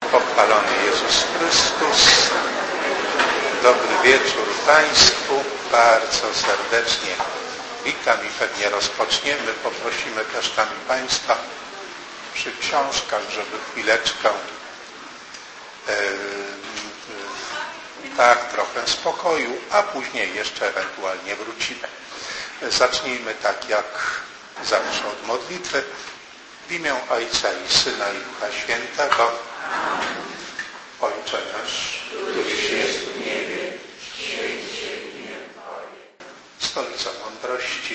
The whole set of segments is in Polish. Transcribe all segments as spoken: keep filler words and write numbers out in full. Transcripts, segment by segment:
Pochwalony Jezus Chrystus. Dobry wieczór Państwu. Bardzo serdecznie witam i pewnie rozpoczniemy. Poprosimy też tam Państwa przy książkach, żeby chwileczkę e, tak trochę spokoju, a później jeszcze ewentualnie wrócimy. Zacznijmy tak jak zawsze od modlitwy. W imię Ojca i Syna i Ducha Świętego. Ojcze nasz, któryś jest w niebie, święć się imię Twoje. Stolica mądrości.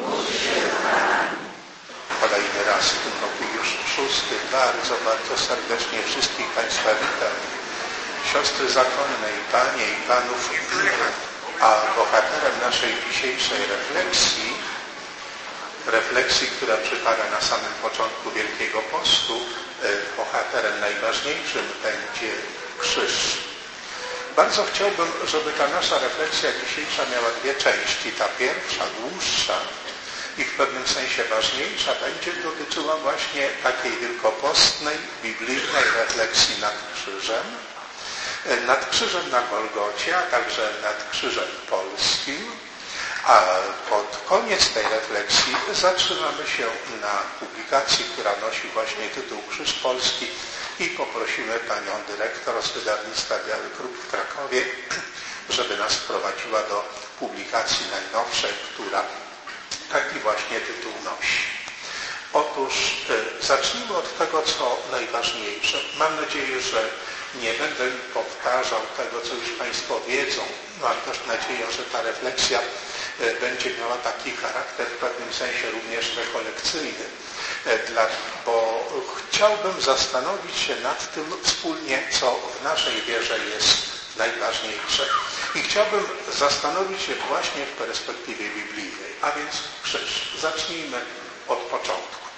Kolejny raz w tym roku już szósty. Bardzo, bardzo serdecznie wszystkich Państwa witam. Siostry zakonne i Panie i Panów, a bohaterem naszej dzisiejszej refleksji, refleksji, która przypada na samym początku Wielkiego Postu, bohaterem najważniejszym będzie krzyż. Bardzo chciałbym, żeby ta nasza refleksja dzisiejsza miała dwie części. Ta pierwsza, dłuższa i w pewnym sensie ważniejsza, będzie dotyczyła właśnie takiej wielkopostnej, biblijnej refleksji nad krzyżem, nad krzyżem na Golgocie, a także nad krzyżem polskim. A pod koniec tej refleksji zatrzymamy się na publikacji, która nosi właśnie tytuł Krzyż Polski i poprosimy panią dyrektor z wydawnictwa Biały Kruk w Krakowie, żeby nas wprowadziła do publikacji najnowszej, która taki właśnie tytuł nosi. Otóż e, zacznijmy od tego, co najważniejsze. Mam nadzieję, że nie będę powtarzał tego, co już Państwo wiedzą. Mam też nadzieję, że ta refleksja będzie miała taki charakter w pewnym sensie również rekolekcyjny, Dla, bo chciałbym zastanowić się nad tym wspólnie, co w naszej wierze jest najważniejsze. I chciałbym zastanowić się właśnie w perspektywie biblijnej, a więc krzyż. Zacznijmy od początku.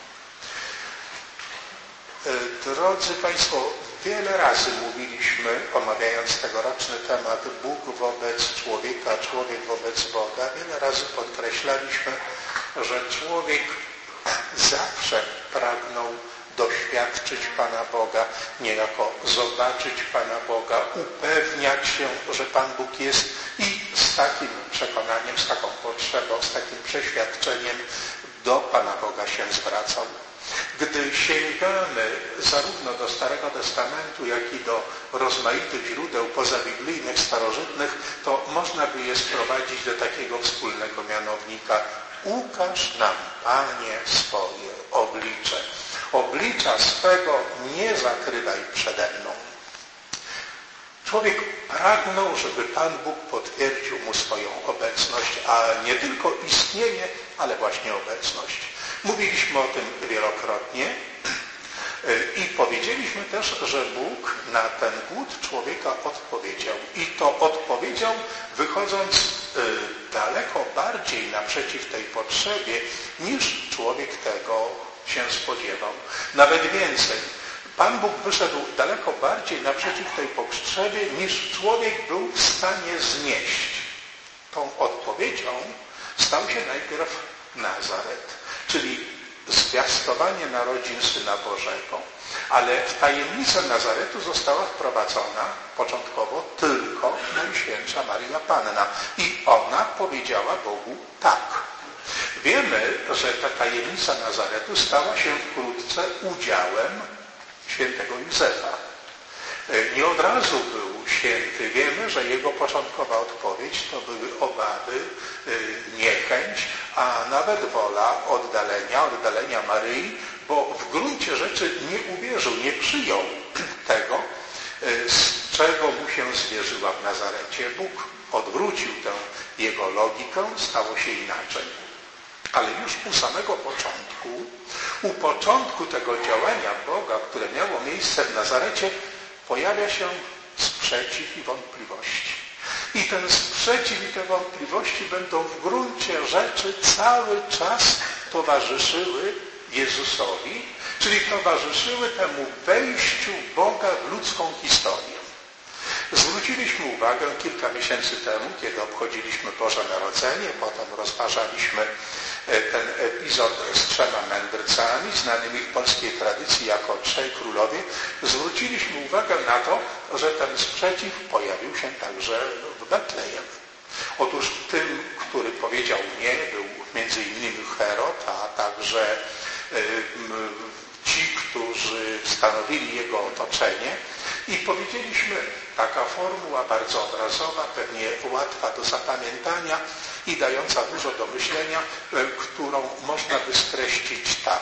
Drodzy Państwo, wiele razy mówiliśmy, omawiając tegoroczny temat Bóg wobec człowieka, człowiek wobec Boga, wiele razy podkreślaliśmy, że człowiek zawsze pragnął doświadczyć Pana Boga, niejako zobaczyć Pana Boga, upewniać się, że Pan Bóg jest i z takim przekonaniem, z taką potrzebą, z takim przeświadczeniem do Pana Boga się zwracał. Gdy sięgamy zarówno do Starego Testamentu, jak i do rozmaitych źródeł pozabiblijnych, starożytnych, to można by je sprowadzić do takiego wspólnego mianownika. Ukaż nam, Panie, swoje oblicze. Oblicza swego nie zakrywaj przede mną. Człowiek pragnął, żeby Pan Bóg potwierdził mu swoją obecność, a nie tylko istnienie, ale właśnie obecność. Mówiliśmy o tym wielokrotnie i powiedzieliśmy też, że Bóg na ten głód człowieka odpowiedział. I to odpowiedział, wychodząc daleko bardziej naprzeciw tej potrzebie, niż człowiek tego się spodziewał. Nawet więcej, Pan Bóg wyszedł daleko bardziej naprzeciw tej potrzebie, niż człowiek był w stanie znieść. Tą odpowiedzią stał się najpierw Nazaret, czyli zwiastowanie narodzin Syna Bożego. Ale tajemnica Nazaretu została wprowadzona początkowo tylko Najświętsza Maryja Panna. I ona powiedziała Bogu tak. Wiemy, że ta tajemnica Nazaretu stała się wkrótce udziałem świętego Józefa. Nie od razu był święty. Wiemy, że jego początkowa odpowiedź to były obawy, niechęć, a nawet wola oddalenia, oddalenia Maryi, bo w gruncie rzeczy nie uwierzył, nie przyjął tego, z czego mu się zwierzyła w Nazarecie. Bóg odwrócił tę jego logikę, stało się inaczej. Ale już u samego początku, u początku tego działania Boga, które miało miejsce w Nazarecie, pojawia się sprzeciw i wątpliwości. I ten sprzeciw i te wątpliwości będą w gruncie rzeczy cały czas towarzyszyły Jezusowi, czyli towarzyszyły temu wejściu Boga w ludzką historię. Zwróciliśmy uwagę kilka miesięcy temu, kiedy obchodziliśmy Boże Narodzenie, potem rozważaliśmy ten epizod z trzema mędrcami, znanymi w polskiej tradycji jako trzej królowie, zwróciliśmy uwagę na to, że ten sprzeciw pojawił się także w Betlejem. Otóż tym, który powiedział nie, był między innymi Herod, a także ci, którzy stanowili jego otoczenie. I powiedzieliśmy, taka formuła bardzo obrazowa, pewnie łatwa do zapamiętania i dająca dużo do myślenia, którą można by streścić tak.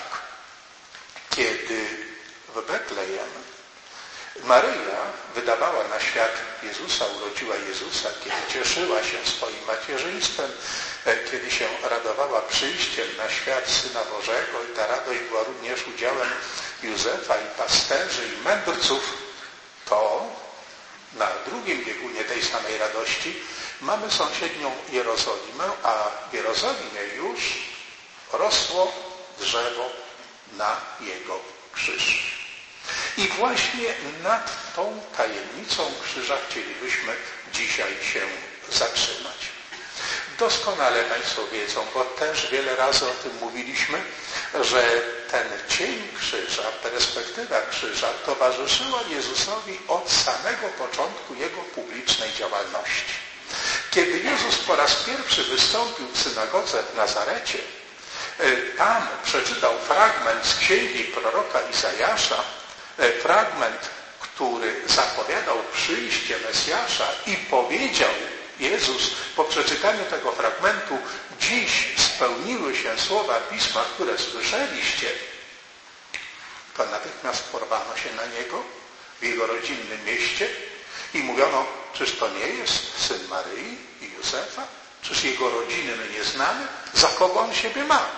Kiedy w Betlejem Maryja wydawała na świat Jezusa, urodziła Jezusa, kiedy cieszyła się swoim macierzyństwem, kiedy się radowała przyjściem na świat Syna Bożego i ta radość była również udziałem Józefa i pasterzy i mędrców, to na drugim biegunie tej samej radości mamy sąsiednią Jerozolimę, a w Jerozolimie już rosło drzewo na jego krzyż. I właśnie nad tą tajemnicą krzyża chcielibyśmy dzisiaj się zatrzymać. Doskonale Państwo wiedzą, bo też wiele razy o tym mówiliśmy, że ten cień krzyża, perspektywa krzyża towarzyszyła Jezusowi od samego początku Jego publicznej działalności. Kiedy Jezus po raz pierwszy wystąpił w synagodze w Nazarecie, tam przeczytał fragment z księgi proroka Izajasza, fragment, który zapowiadał przyjście Mesjasza i powiedział Jezus po przeczytaniu tego fragmentu: dziś spełniły się słowa Pisma, które słyszeliście, to natychmiast porwano się na Niego w Jego rodzinnym mieście i mówiono: czyż to nie jest syn Maryi i Józefa? Czyż Jego rodziny my nie znamy? Za kogo On siebie ma?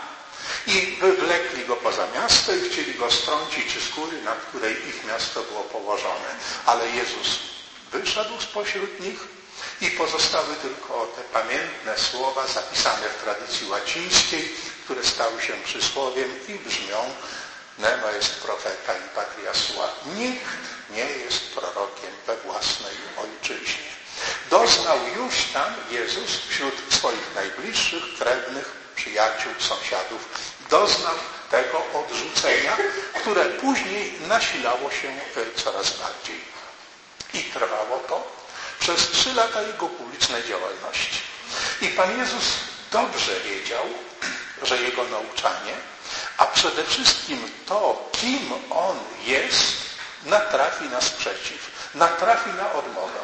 I wywlekli Go poza miasto i chcieli Go strącić z góry, na której ich miasto było położone. Ale Jezus wyszedł spośród nich i pozostały tylko te pamiętne słowa zapisane w tradycji łacińskiej, które stały się przysłowiem i brzmią: nemo est profeta in patria sua. Nikt nie jest prorokiem we własnej ojczyźnie. Doznał już tam Jezus wśród swoich najbliższych, krewnych, przyjaciół, sąsiadów, doznał tego odrzucenia, które później nasilało się coraz bardziej. I trwało to przez trzy lata Jego publicznej działalności. I Pan Jezus dobrze wiedział, że Jego nauczanie, a przede wszystkim to, kim On jest, natrafi na sprzeciw, natrafi na odmowę.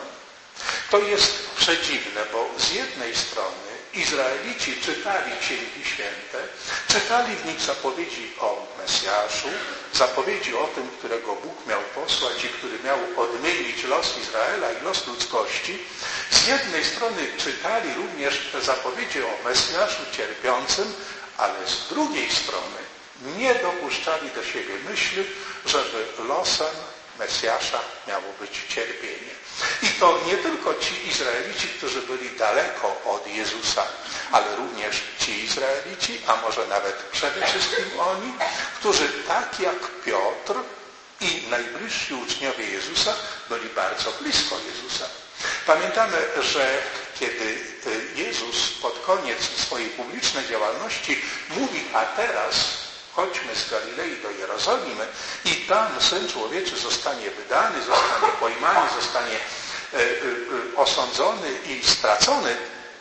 To jest przedziwne, bo z jednej strony Izraelici czytali Księgi Święte, czytali w nich zapowiedzi o Mesjaszu, zapowiedzi o tym, którego Bóg miał posłać i który miał odmienić los Izraela i los ludzkości. Z jednej strony czytali również te zapowiedzi o Mesjaszu cierpiącym, ale z drugiej strony nie dopuszczali do siebie myśli, żeby losem Mesjasza miało być cierpienie. I to nie tylko ci Izraelici, którzy byli daleko od Jezusa, ale również ci Izraelici, a może nawet przede wszystkim oni, którzy tak jak Piotr i najbliżsi uczniowie Jezusa byli bardzo blisko Jezusa. Pamiętamy, że kiedy Jezus pod koniec swojej publicznej działalności mówi: a teraz chodźmy z Galilei do Jerozolimy i tam Syn Człowieczy zostanie wydany, zostanie pojmany, zostanie e, e, osądzony i stracony,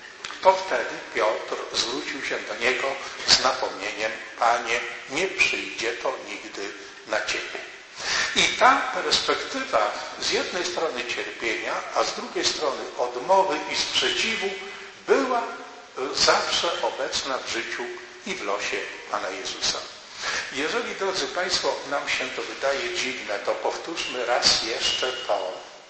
to wtedy Piotr zwrócił się do Niego z napomnieniem: Panie, nie przyjdzie to nigdy na Ciebie. I ta perspektywa z jednej strony cierpienia, a z drugiej strony odmowy i sprzeciwu była zawsze obecna w życiu i w losie Pana Jezusa. Jeżeli, drodzy Państwo, nam się to wydaje dziwne, to powtórzmy raz jeszcze to,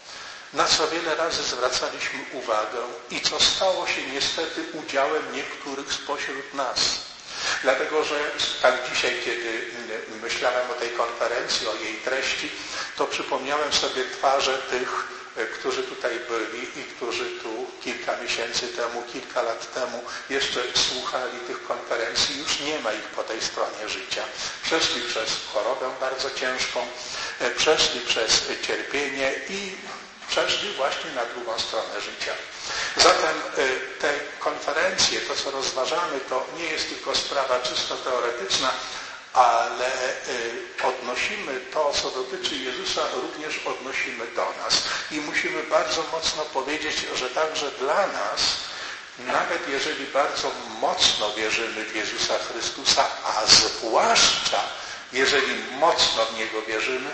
na co wiele razy zwracaliśmy uwagę i co stało się niestety udziałem niektórych spośród nas. Dlatego, że tak dzisiaj, kiedy myślałem o tej konferencji, o jej treści, to przypomniałem sobie twarze tych, którzy tutaj byli i którzy tu kilka miesięcy temu, kilka lat temu jeszcze słuchali tych konferencji. Już nie ma ich po tej stronie życia. Przeszli przez chorobę bardzo ciężką, przeszli przez cierpienie i przeszli właśnie na drugą stronę życia. Zatem te konferencje, to co rozważamy, to nie jest tylko sprawa czysto teoretyczna, ale odnosimy to, co dotyczy Jezusa, również odnosimy do nas. I musimy bardzo mocno powiedzieć, że także dla nas, nawet jeżeli bardzo mocno wierzymy w Jezusa Chrystusa, a zwłaszcza jeżeli mocno w Niego wierzymy,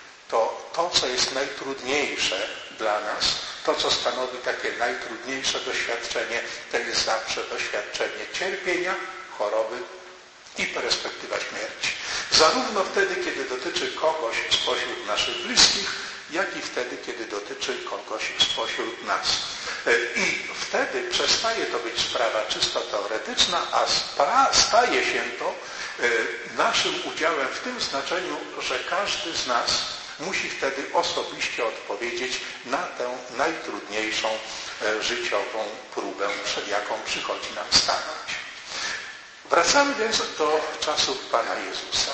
to to, co jest najtrudniejsze dla nas, to, co stanowi takie najtrudniejsze doświadczenie, to jest zawsze doświadczenie cierpienia, choroby i perspektywa śmierci. Zarówno wtedy, kiedy dotyczy kogoś spośród naszych bliskich, jak i wtedy, kiedy dotyczy kogoś spośród nas. I wtedy przestaje to być sprawa czysto teoretyczna, a staje się to naszym udziałem w tym znaczeniu, że każdy z nas musi wtedy osobiście odpowiedzieć na tę najtrudniejszą życiową próbę, przed jaką przychodzi nam stanąć. Wracamy więc do czasów Pana Jezusa.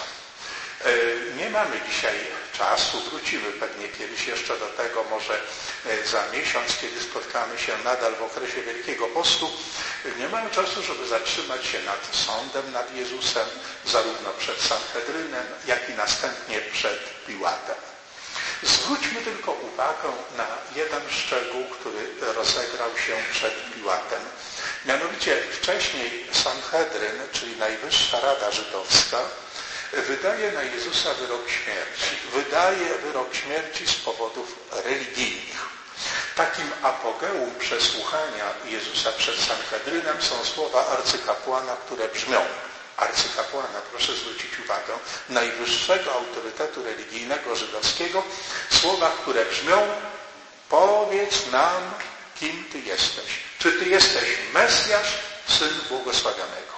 Nie mamy dzisiaj czasu, wrócimy pewnie kiedyś jeszcze do tego, może za miesiąc, kiedy spotkamy się nadal w okresie Wielkiego Postu. Nie mamy czasu, żeby zatrzymać się nad sądem nad Jezusem, zarówno przed Sanhedrynem, jak i następnie przed Piłatem. Zwróćmy tylko uwagę na jeden szczegół, który rozegrał się przed Piłatem. Mianowicie wcześniej Sanhedryn, czyli Najwyższa Rada Żydowska, wydaje na Jezusa wyrok śmierci. Wydaje wyrok śmierci z powodów religijnych. Takim apogeum przesłuchania Jezusa przed Sanhedrynem są słowa arcykapłana, które brzmią. Arcykapłana, proszę zwrócić uwagę, najwyższego autorytetu religijnego żydowskiego, słowa, które brzmią: powiedz nam, kim Ty jesteś. Czy Ty jesteś Mesjasz, Syn Błogosławionego?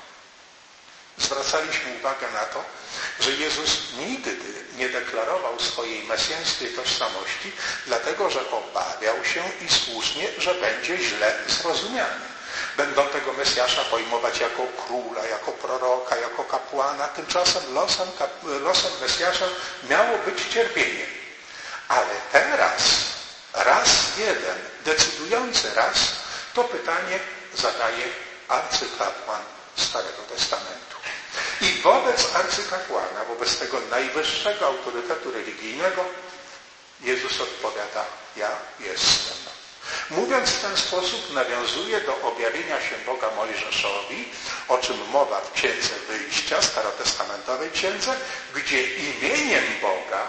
Zwracaliśmy uwagę na to, że Jezus nigdy nie deklarował swojej mesjańskiej tożsamości, dlatego że obawiał się i słusznie, że będzie źle zrozumiany. Będą tego Mesjasza pojmować jako króla, jako proroka, jako kapłana. Tymczasem losem, losem Mesjasza miało być cierpienie. Ale teraz, raz jeden, decydujący raz, to pytanie zadaje arcykapłan Starego Testamentu. I wobec arcykapłana, wobec tego najwyższego autorytetu religijnego, Jezus odpowiada: ja jestem. Mówiąc w ten sposób, nawiązuje do objawienia się Boga Mojżeszowi, o czym mowa w Księdze Wyjścia, starotestamentowej księdze, gdzie imieniem Boga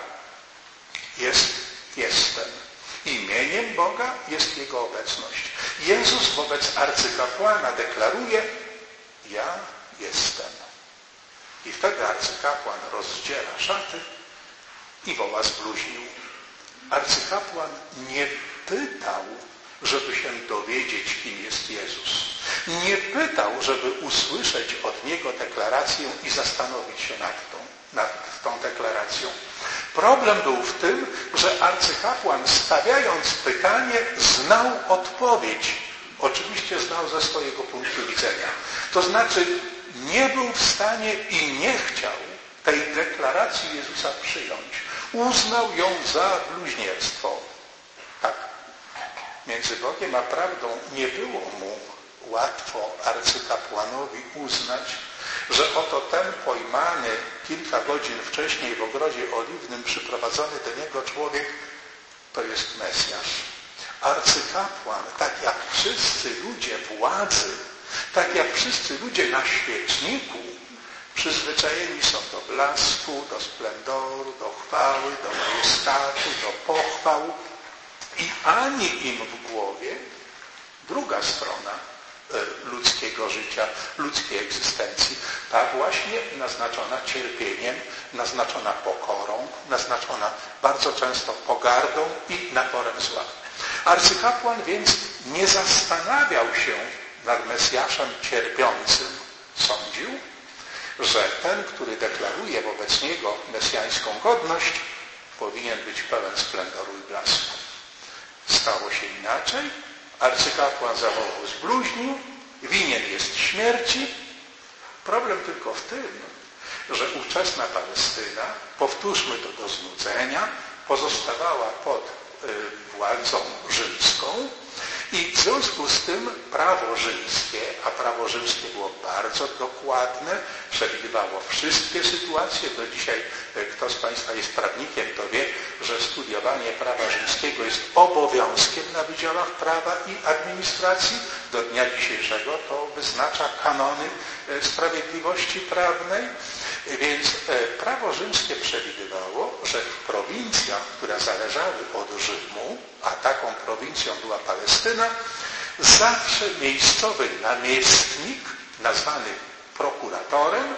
jest jestem. Imieniem Boga jest Jego obecność. Jezus wobec arcykapłana deklaruje: ja jestem. I wtedy arcykapłan rozdziela szaty i woła zbluźnił. Arcykapłan nie pytał, żeby się dowiedzieć, kim jest Jezus. Nie pytał, żeby usłyszeć od Niego deklarację i zastanowić się nad tą, nad tą deklaracją. Problem był w tym, że arcykapłan, stawiając pytanie, znał odpowiedź. Oczywiście znał ze swojego punktu widzenia. To znaczy nie był w stanie i nie chciał tej deklaracji Jezusa przyjąć. Uznał ją za bluźnierstwo. Tak, między Bogiem a prawdą nie było mu łatwo arcykapłanowi uznać, że oto ten pojmany kilka godzin wcześniej w ogrodzie oliwnym przyprowadzony do niego człowiek to jest Mesjasz. Arcykapłan, tak jak wszyscy ludzie władzy, tak jak wszyscy ludzie na świeczniku, przyzwyczajeni są do blasku, do splendoru, do chwały, do majestatu, do pochwał i ani im w głowie druga strona ludzkiego życia, ludzkiej egzystencji, ta właśnie naznaczona cierpieniem, naznaczona pokorą, naznaczona bardzo często pogardą i naporem zła. Arcykapłan więc nie zastanawiał się nad Mesjaszem cierpiącym. Sądził, że ten, który deklaruje wobec niego mesjańską godność, powinien być pełen splendoru i blasku. Stało się inaczej. Arcykapłan zawołał: zbluźnił, winien jest śmierci. Problem tylko w tym, że ówczesna Palestyna, powtórzmy to do znudzenia, pozostawała pod y, władzą rzymską i w związku z tym prawo rzymskie, a prawo rzymskie było bardzo dokładne, przewidywało wszystkie sytuacje. Do dzisiaj kto z Państwa jest prawnikiem, to wie, że studiowanie prawa rzymskiego jest obowiązkiem na wydziałach prawa i administracji. Do dnia dzisiejszego to wyznacza kanony sprawiedliwości prawnej. Więc prawo rzymskie przewidywało, że w prowincjach, które zależały od Rzymu, a taką prowincją była Palestyna, zawsze miejscowy namiestnik, nazwany prokuratorem,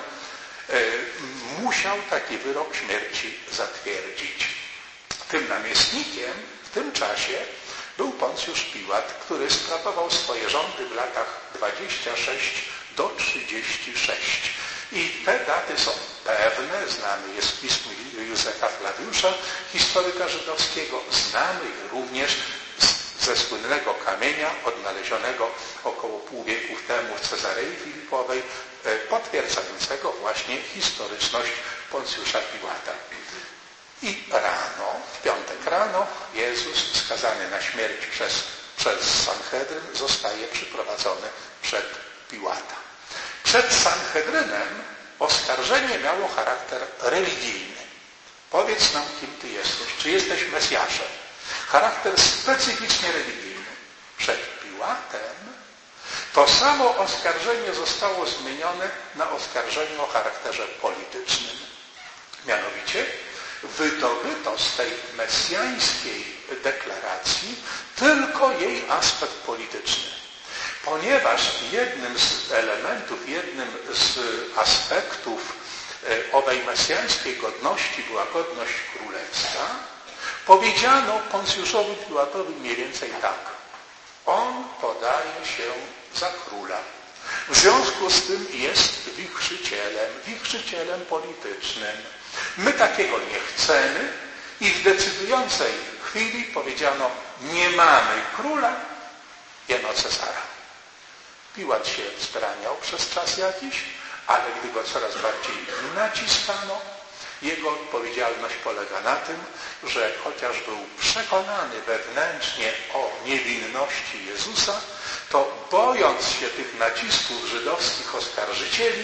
musiał taki wyrok śmierci zatwierdzić. Tym namiestnikiem w tym czasie był Poncjusz Piłat, który sprawował swoje rządy w latach dwudziestych sześciu do trzydziestu sześciu. I te daty są pewne, znamy jest pismo Józefa Flawiusza, historyka żydowskiego, znamy je również ze słynnego kamienia odnalezionego około pół wieków temu w Cezarei Filipowej, potwierdzającego właśnie historyczność Poncjusza Piłata. I rano, w piątek rano, Jezus skazany na śmierć przez, przez Sanhedryn zostaje przyprowadzony przed Piłata. Przed Sanhedrynem oskarżenie miało charakter religijny. Powiedz nam, kim Ty jesteś. Czy jesteś Mesjaszem? Charakter specyficznie religijny. Przed Piłatem to samo oskarżenie zostało zmienione na oskarżenie o charakterze politycznym. Mianowicie wydobyto z tej mesjańskiej deklaracji tylko jej aspekt polityczny. Ponieważ jednym z elementów, jednym z aspektów owej mesjańskiej godności była godność królewska, powiedziano Poncjuszowi Piłatowi mniej więcej tak. On podaje się za króla. W związku z tym jest wichrzycielem, wichrzycielem politycznym. My takiego nie chcemy i w decydującej chwili powiedziano, nie mamy króla, jeno Cezara. Piłat się wzbraniał przez czas jakiś, ale gdy go coraz bardziej naciskano, jego odpowiedzialność polega na tym, że chociaż był przekonany wewnętrznie o niewinności Jezusa, to bojąc się tych nacisków żydowskich oskarżycieli,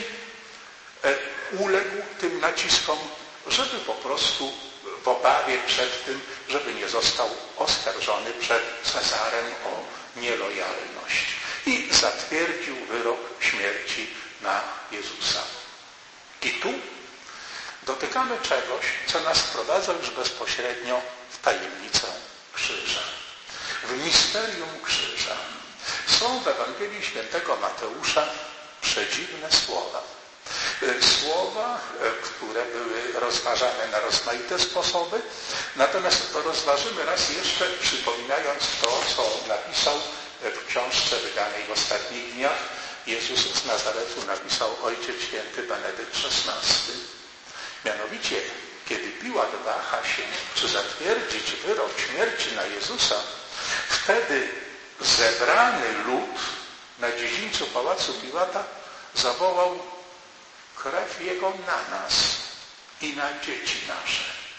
uległ tym naciskom, żeby po prostu w obawie przed tym, żeby nie został oskarżony przed Cezarem o nielojalność. I zatwierdził wyrok śmierci na Jezusa. I tu dotykamy czegoś, co nas wprowadza już bezpośrednio w tajemnicę krzyża. W misterium krzyża są w Ewangelii Świętego Mateusza przedziwne słowa. Słowa, które były rozważane na rozmaite sposoby, natomiast to rozważymy raz jeszcze, przypominając to, co napisał w książce wydanej w ostatnich dniach Jezus z Nazaretu napisał Ojciec Święty Benedykt szesnasty. Mianowicie, kiedy Piłat waha się, czy zatwierdzić wyrok śmierci na Jezusa, wtedy zebrany lud na dziedzińcu pałacu Piłata zawołał krew Jego na nas i na dzieci nasze.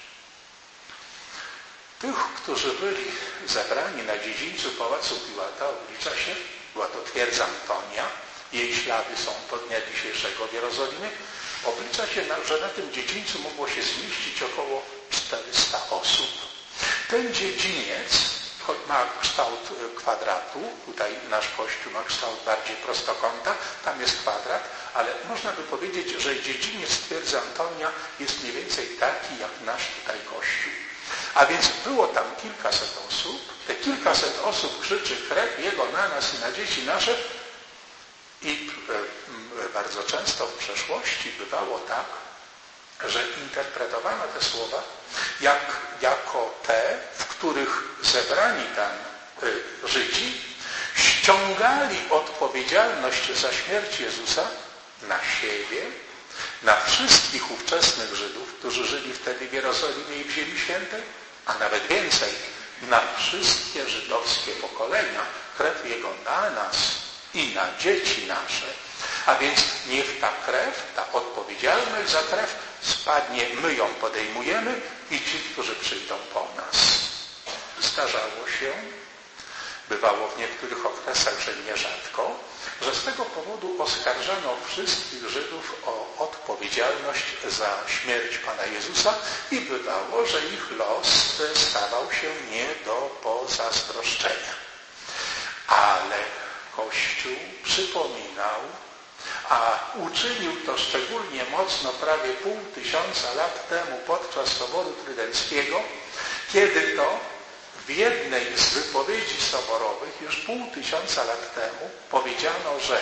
Tych, którzy byli zebrani na dziedzińcu pałacu Piłata, oblicza się, była to twierdza Antonia, jej ślady są do dnia dzisiejszego w Jerozolimie, oblicza się, że na tym dziedzińcu mogło się zmieścić około czterysta osób. Ten dziedziniec, choć ma kształt kwadratu, tutaj nasz kościół ma kształt bardziej prostokąta, tam jest kwadrat, ale można by powiedzieć, że dziedziniec twierdzy Antonia jest mniej więcej taki jak nasz tutaj kościół. A więc było tam kilkaset osób, te kilkaset osób krzyczy krew Jego na nas i na dzieci nasze i bardzo często w przeszłości bywało tak, że interpretowano te słowa jak, jako te, w których zebrani tam Żydzi ściągali odpowiedzialność za śmierć Jezusa na siebie, na wszystkich ówczesnych Żydów, którzy żyli wtedy w Jerozolimie i w Ziemi Świętej, a nawet więcej, na wszystkie żydowskie pokolenia, krew Jego na nas i na dzieci nasze. A więc niech ta krew, ta odpowiedzialność za krew spadnie, my ją podejmujemy i ci, którzy przyjdą po nas. Zdarzało się, bywało w niektórych okresach, że nierzadko, że z tego powodu oskarżano wszystkich Żydów o odpowiedzialność za śmierć Pana Jezusa i bywało, że ich los stawał się nie do pozazdroszczenia. Ale Kościół przypominał, a uczynił to szczególnie mocno prawie pół tysiąca lat temu podczas Soboru Trydenckiego, kiedy to w jednej z wypowiedzi soborowych już pół tysiąca lat temu powiedziano, że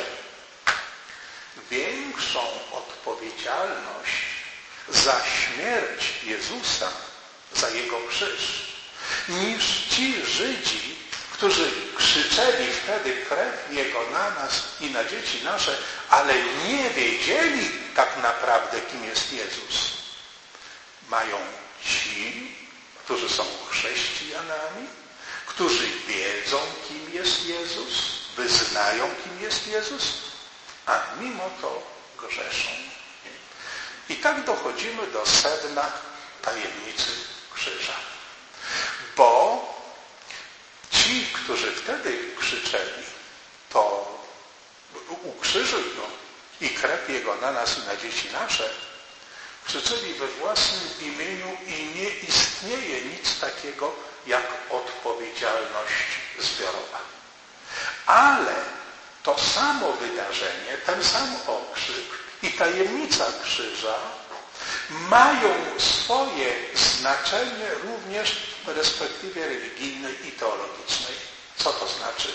większą odpowiedzialność za śmierć Jezusa, za Jego krzyż, niż ci Żydzi, którzy krzyczeli wtedy krew Jego na nas i na dzieci nasze, ale nie wiedzieli tak naprawdę, kim jest Jezus, mają ci, którzy są chrześcijanami, którzy wiedzą, kim jest Jezus, wyznają, kim jest Jezus, a mimo to grzeszą. I tak dochodzimy do sedna tajemnicy krzyża. Bo ci, którzy wtedy krzyczeli, to ukrzyżuj Go i krew Jego na nas i na dzieci nasze, krzyczeli we własnym imieniu i nie istnieje nic takiego jak odpowiedzialność zbiorowa. Ale to samo wydarzenie, ten sam okrzyk i tajemnica krzyża mają swoje znaczenie również w perspektywie religijnej i teologicznej. Co to znaczy?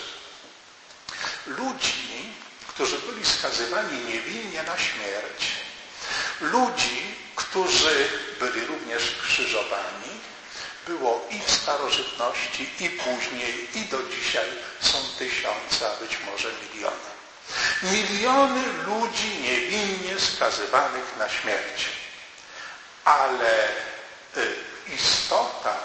Ludzi, którzy byli skazywani niewinnie na śmierć, ludzi, którzy byli również krzyżowani, było i w starożytności, i później, i do dzisiaj są tysiące, a być może miliony. Miliony ludzi niewinnie skazywanych na śmierć. Ale istota,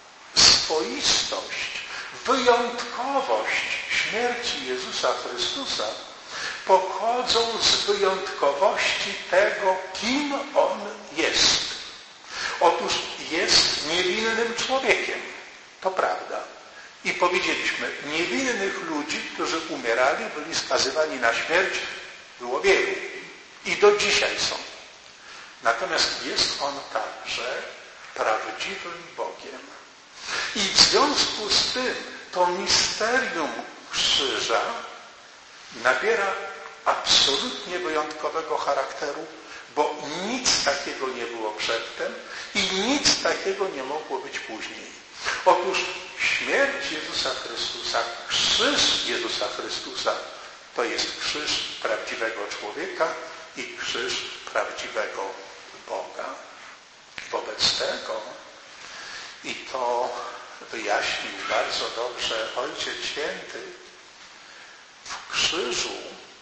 swoistość, wyjątkowość śmierci Jezusa Chrystusa pochodzą z wyjątkowości tego, kim On jest. Otóż jest niewinnym człowiekiem. To prawda. I powiedzieliśmy, niewinnych ludzi, którzy umierali, byli skazywani na śmierć, było wielu. I do dzisiaj są. Natomiast jest On także prawdziwym Bogiem. I w związku z tym to misterium krzyża nabiera absolutnie wyjątkowego charakteru, bo nic takiego nie było przedtem i nic takiego nie mogło być później. Otóż śmierć Jezusa Chrystusa, krzyż Jezusa Chrystusa to jest krzyż prawdziwego człowieka i krzyż prawdziwego Boga. Wobec tego, i to wyjaśnił bardzo dobrze Ojciec Święty, w krzyżu,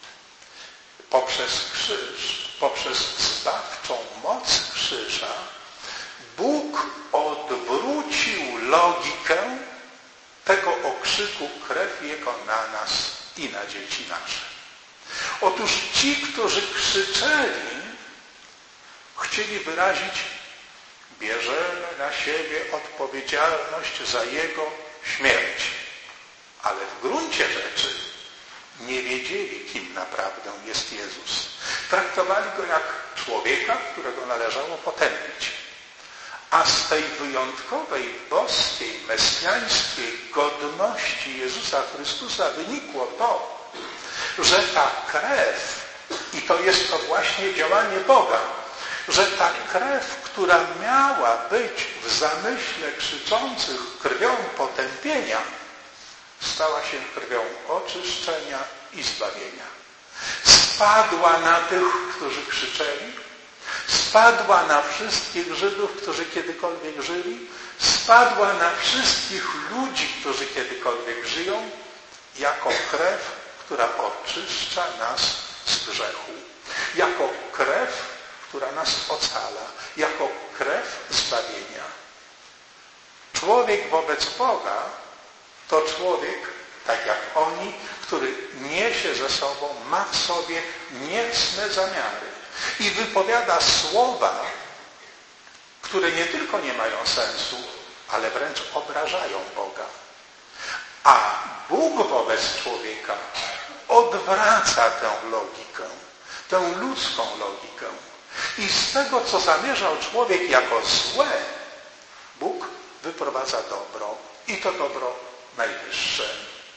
poprzez krzyż, poprzez zbawczą moc krzyża, Bóg odwrócił logikę tego okrzyku krew Jego na nas i na dzieci nasze. Otóż ci, którzy krzyczeli, chcieli wyrazić, bierzemy na siebie odpowiedzialność za Jego śmierć. Ale w gruncie rzeczy nie wiedzieli, kim naprawdę jest Jezus. Traktowali Go jak człowieka, którego należało potępić. A z tej wyjątkowej, boskiej, mesjańskiej godności Jezusa Chrystusa wynikło to, że ta krew, i to jest to właśnie działanie Boga, że ta krew, która miała być w zamyśle krzyczących krwią potępienia, stała się krwią oczyszczenia i zbawienia. Spadła na tych, którzy krzyczeli, spadła na wszystkich Żydów, którzy kiedykolwiek żyli, spadła na wszystkich ludzi, którzy kiedykolwiek żyją, jako krew, która oczyszcza nas z grzechu. Jako krew, która nas ocala. Jako krew zbawienia. Człowiek wobec Boga to człowiek, tak jak oni, który niesie ze sobą, ma w sobie niecne zamiary i wypowiada słowa, które nie tylko nie mają sensu, ale wręcz obrażają Boga. A Bóg wobec człowieka odwraca tę logikę, tę ludzką logikę. I z tego, co zamierzał człowiek jako złe, Bóg wyprowadza dobro. I to dobro najwyższe.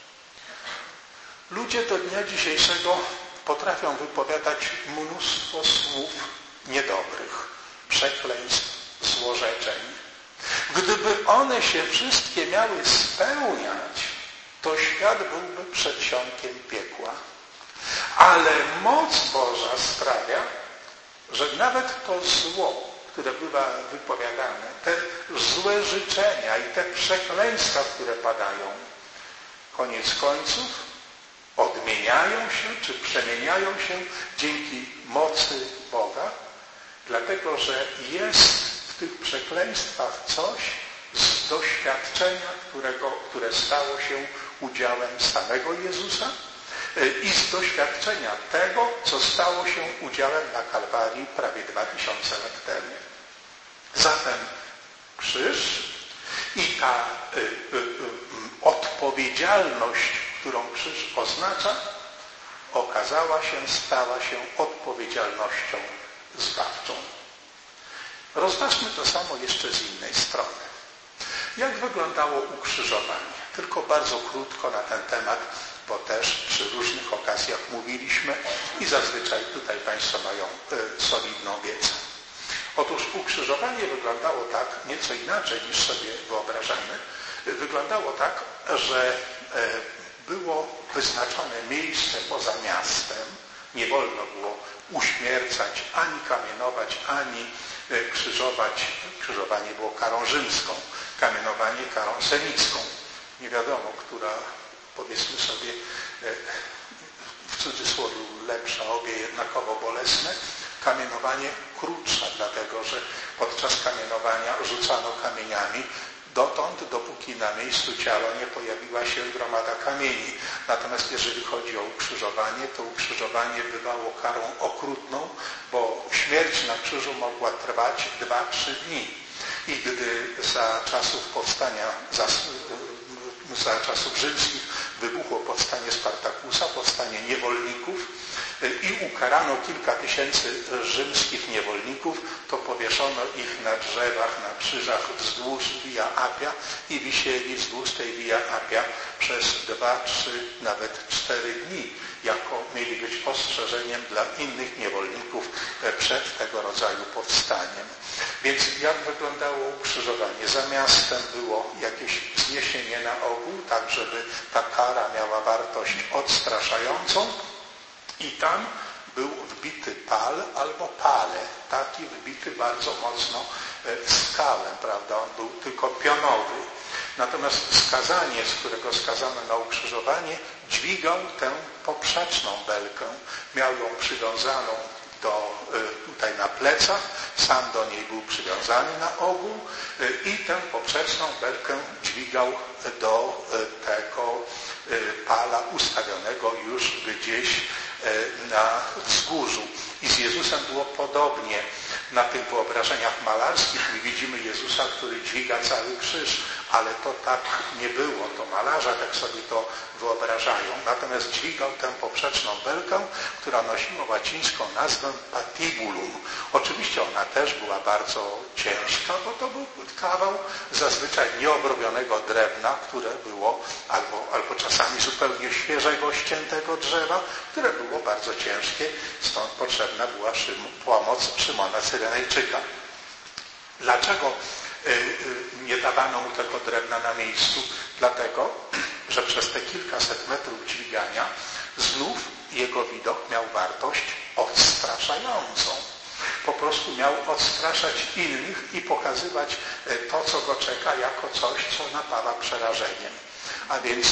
Ludzie do dnia dzisiejszego potrafią wypowiadać mnóstwo słów niedobrych, przekleństw, złorzeczeń. Gdyby one się wszystkie miały spełniać, to świat byłby przedsionkiem piekła. Ale moc Boża sprawia, że nawet to zło, które bywa wypowiadane, te złe życzenia i te przekleństwa, które padają, koniec końców odmieniają się, czy przemieniają się dzięki mocy Boga, dlatego że jest w tych przekleństwach coś z doświadczenia, którego, które stało się udziałem samego Jezusa i z doświadczenia tego, co stało się udziałem na Kalwarii prawie dwa tysiące lat temu. Zatem krzyż i ta y, y, y, odpowiedzialność, którą krzyż oznacza, okazała się, stała się odpowiedzialnością zbawczą. Rozważmy to samo jeszcze z innej strony. Jak wyglądało ukrzyżowanie? Tylko bardzo krótko na ten temat, bo też przy różnych okazjach mówiliśmy i zazwyczaj tutaj Państwo mają y, solidną wiedzę. Otóż ukrzyżowanie wyglądało tak, nieco inaczej niż sobie wyobrażamy. Wyglądało tak, że było wyznaczone miejsce poza miastem. Nie wolno było uśmiercać, ani kamienować, ani krzyżować. Krzyżowanie było karą rzymską, kamienowanie karą semicką. Nie wiadomo, która, powiedzmy sobie, w cudzysłowie lepsza, obie jednakowo bolesne. Kamienowanie krótsza, dlatego że podczas kamienowania rzucano kamieniami dotąd, dopóki na miejscu ciała nie pojawiła się gromada kamieni. Natomiast jeżeli chodzi o ukrzyżowanie, to ukrzyżowanie bywało karą okrutną, bo śmierć na krzyżu mogła trwać dwa trzy dni. I gdy za czasów powstania, za, za czasów rzymskich wybuchło powstanie Spartakusa, powstanie niewolników, i ukarano kilka tysięcy rzymskich niewolników, to powieszono ich na drzewach, na krzyżach wzdłuż Via Appia i wisieli wzdłuż tej Via Appia przez dwa, trzy, nawet cztery dni, jako mieli być ostrzeżeniem dla innych niewolników przed tego rodzaju powstaniem. Więc jak wyglądało ukrzyżowanie? Za miastem było jakieś zniesienie na ogół, tak żeby ta kara miała wartość odstraszającą. I tam był wbity pal albo pale, taki wbity bardzo mocno w skałę, prawda? On był tylko pionowy. Natomiast skazaniec, którego skazano na ukrzyżowanie, dźwigał tę poprzeczną belkę. Miał ją przywiązaną do, tutaj na plecach, sam do niej był przywiązany na ogół i tę poprzeczną belkę dźwigał do tego pala ustawionego już gdzieś na wzgórzu. I z Jezusem było podobnie. Na tych wyobrażeniach malarskich my widzimy Jezusa, który dźwiga cały krzyż, ale to tak nie było. To malarze tak sobie to wyobrażają. Natomiast dźwigał tę poprzeczną belkę, która nosiła łacińską nazwę patibulum. Oczywiście ona też była bardzo ciężka, bo to był kawał zazwyczaj nieobrobionego drewna, które było albo, albo czasami zupełnie świeżego ściętego drzewa, które było bardzo ciężkie, stąd potrzebna była pomoc Szymona Cyrenejczyka. Dlaczego nie dawano mu tego drewna na miejscu? Dlatego, że przez te kilkaset metrów dźwigania znów jego widok miał wartość odstraszającą. Po prostu miał odstraszać innych i pokazywać to, co go czeka, jako coś, co napawa przerażeniem. A więc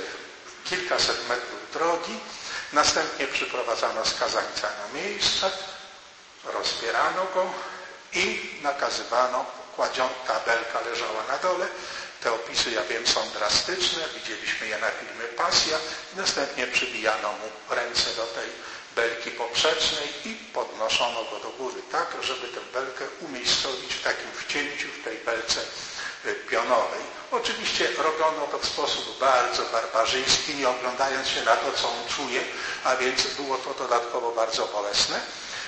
kilkaset metrów drogi, następnie przyprowadzano skazańca na miejsce, rozbierano go i nakazywano, ta belka leżała na dole. Te opisy, ja wiem, są drastyczne, widzieliśmy je na filmie Pasja. Następnie przybijano mu ręce do tej belki poprzecznej i podnoszono go do góry tak, żeby tę belkę umiejscowić w takim wcięciu w tej belce pionowej. Oczywiście robiono to w sposób bardzo barbarzyński, nie oglądając się na to, co on czuje, a więc było to dodatkowo bardzo bolesne.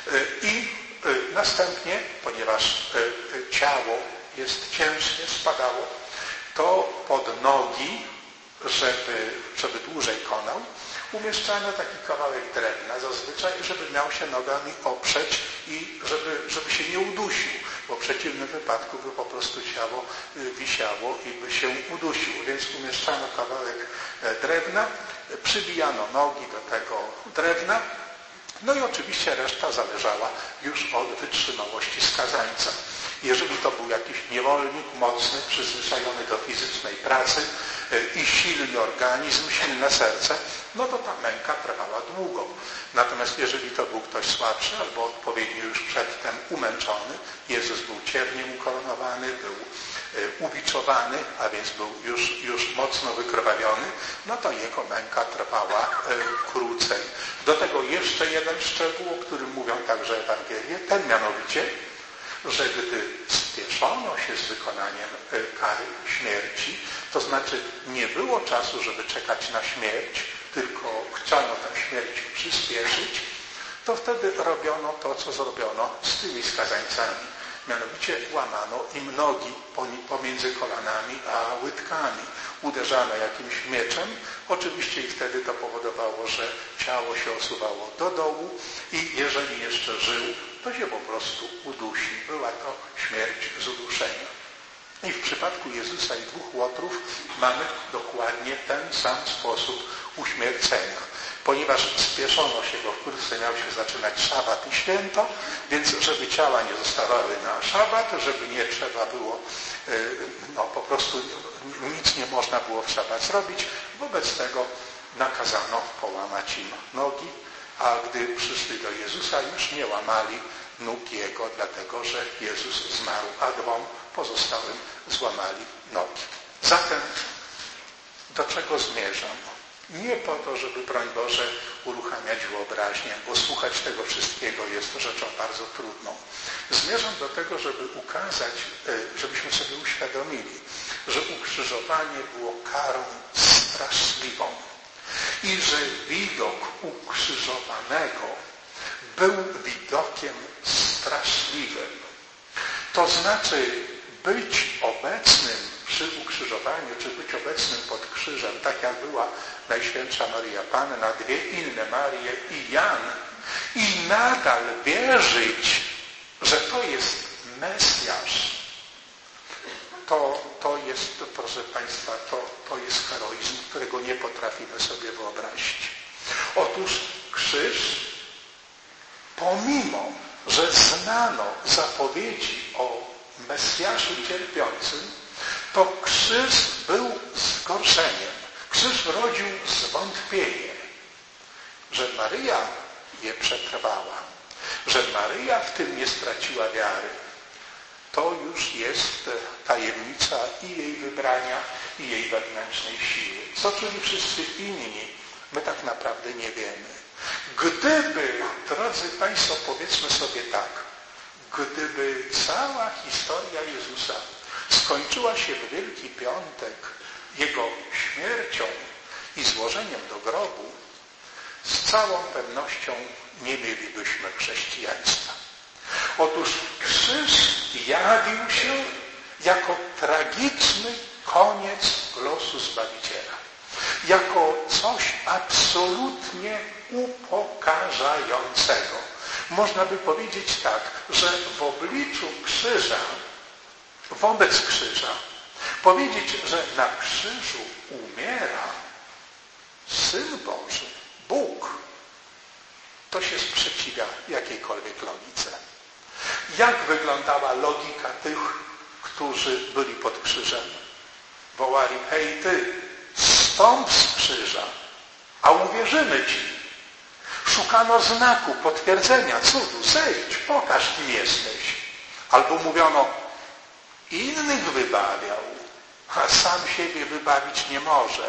I następnie, ponieważ ciało jest ciężkie, spadało, to pod nogi, żeby, żeby dłużej konał, umieszczano taki kawałek drewna zazwyczaj, żeby miał się nogami oprzeć i żeby, żeby się nie udusił, bo w przeciwnym wypadku by po prostu ciało wisiało i by się udusił. Więc umieszczano kawałek drewna, przybijano nogi do tego drewna, no i oczywiście reszta zależała już od wytrzymałości skazańca. Jeżeli to był jakiś niewolnik mocny, przyzwyczajony do fizycznej pracy i silny organizm, silne serce, no to ta męka trwała długo. Natomiast jeżeli to był ktoś słabszy albo odpowiednio już przedtem umęczony, Jezus był cierniem ukoronowany, był ubiczowany, a więc był już, już mocno wykrwawiony, no to jego męka trwała krócej. Do tego jeszcze jeden szczegół, o którym mówią także Ewangelie, ten mianowicie, że gdy spieszono się z wykonaniem kary śmierci, to znaczy nie było czasu, żeby czekać na śmierć, tylko chciano tę śmierć przyspieszyć, to wtedy robiono to, co zrobiono z tymi skazańcami. Mianowicie łamano im nogi pomiędzy kolanami a łydkami. Uderzano jakimś mieczem. Oczywiście i wtedy to powodowało, że ciało się osuwało do dołu i jeżeli jeszcze żył, to się po prostu udusi. Była to śmierć z uduszenia. I w przypadku Jezusa i dwóch łotrów mamy dokładnie ten sam sposób uśmiercenia. Ponieważ spieszono się, bo wkrótce miał się zaczynać szabat i święto, więc żeby ciała nie zostawały na szabat, żeby nie trzeba było, no po prostu nic nie można było w szabat zrobić, wobec tego nakazano połamać im nogi, a gdy przyszli do Jezusa, już nie łamali nóg Jego, dlatego że Jezus zmarł, a dwom pozostałym złamali nogi. Zatem do czego zmierzam? Nie po to, żeby, broń Boże, uruchamiać wyobraźnię, bo słuchać tego wszystkiego jest rzeczą bardzo trudną. Zmierzam do tego, żeby ukazać, żebyśmy sobie uświadomili, że ukrzyżowanie było karą straszliwą i że widok ukrzyżowanego był widokiem straszliwym. To znaczy być obecnym przy ukrzyżowaniu, czy być obecnym pod krzyżem, tak jak była Najświętsza Maryja Panna, dwie inne Marie i Jan, i nadal wierzyć, że to jest Mesjasz, to, to jest, proszę Państwa, to, to jest heroizm, którego nie potrafimy sobie wyobrazić. Otóż krzyż, pomimo że znano zapowiedzi o Mesjaszu cierpiącym, to krzyż był zgorszeniem. Krzyż rodził zwątpienie, że Maryja je przetrwała, że Maryja w tym nie straciła wiary. To już jest tajemnica i jej wybrania, i jej wewnętrznej siły. Co czuli wszyscy inni, my tak naprawdę nie wiemy. Gdyby, drodzy Państwo, powiedzmy sobie tak, gdyby cała historia Jezusa skończyła się w Wielki Piątek Jego śmiercią i złożeniem do grobu, z całą pewnością nie mielibyśmy chrześcijaństwa. Otóż krzyż jawił się jako tragiczny koniec losu Zbawiciela. Jako coś absolutnie upokarzającego. Można by powiedzieć tak, że w obliczu krzyża, wobec krzyża, powiedzieć, że na krzyżu umiera Syn Boży, Bóg, to się sprzeciwia jakiejkolwiek logice. Jak wyglądała logika tych, którzy byli pod krzyżem? Wołali: hej ty, zstąp z krzyża, a uwierzymy ci. Szukano znaku, potwierdzenia, cudu, zejdź, pokaż, kim jesteś. Albo mówiono: innych wybawiał, a sam siebie wybawić nie może.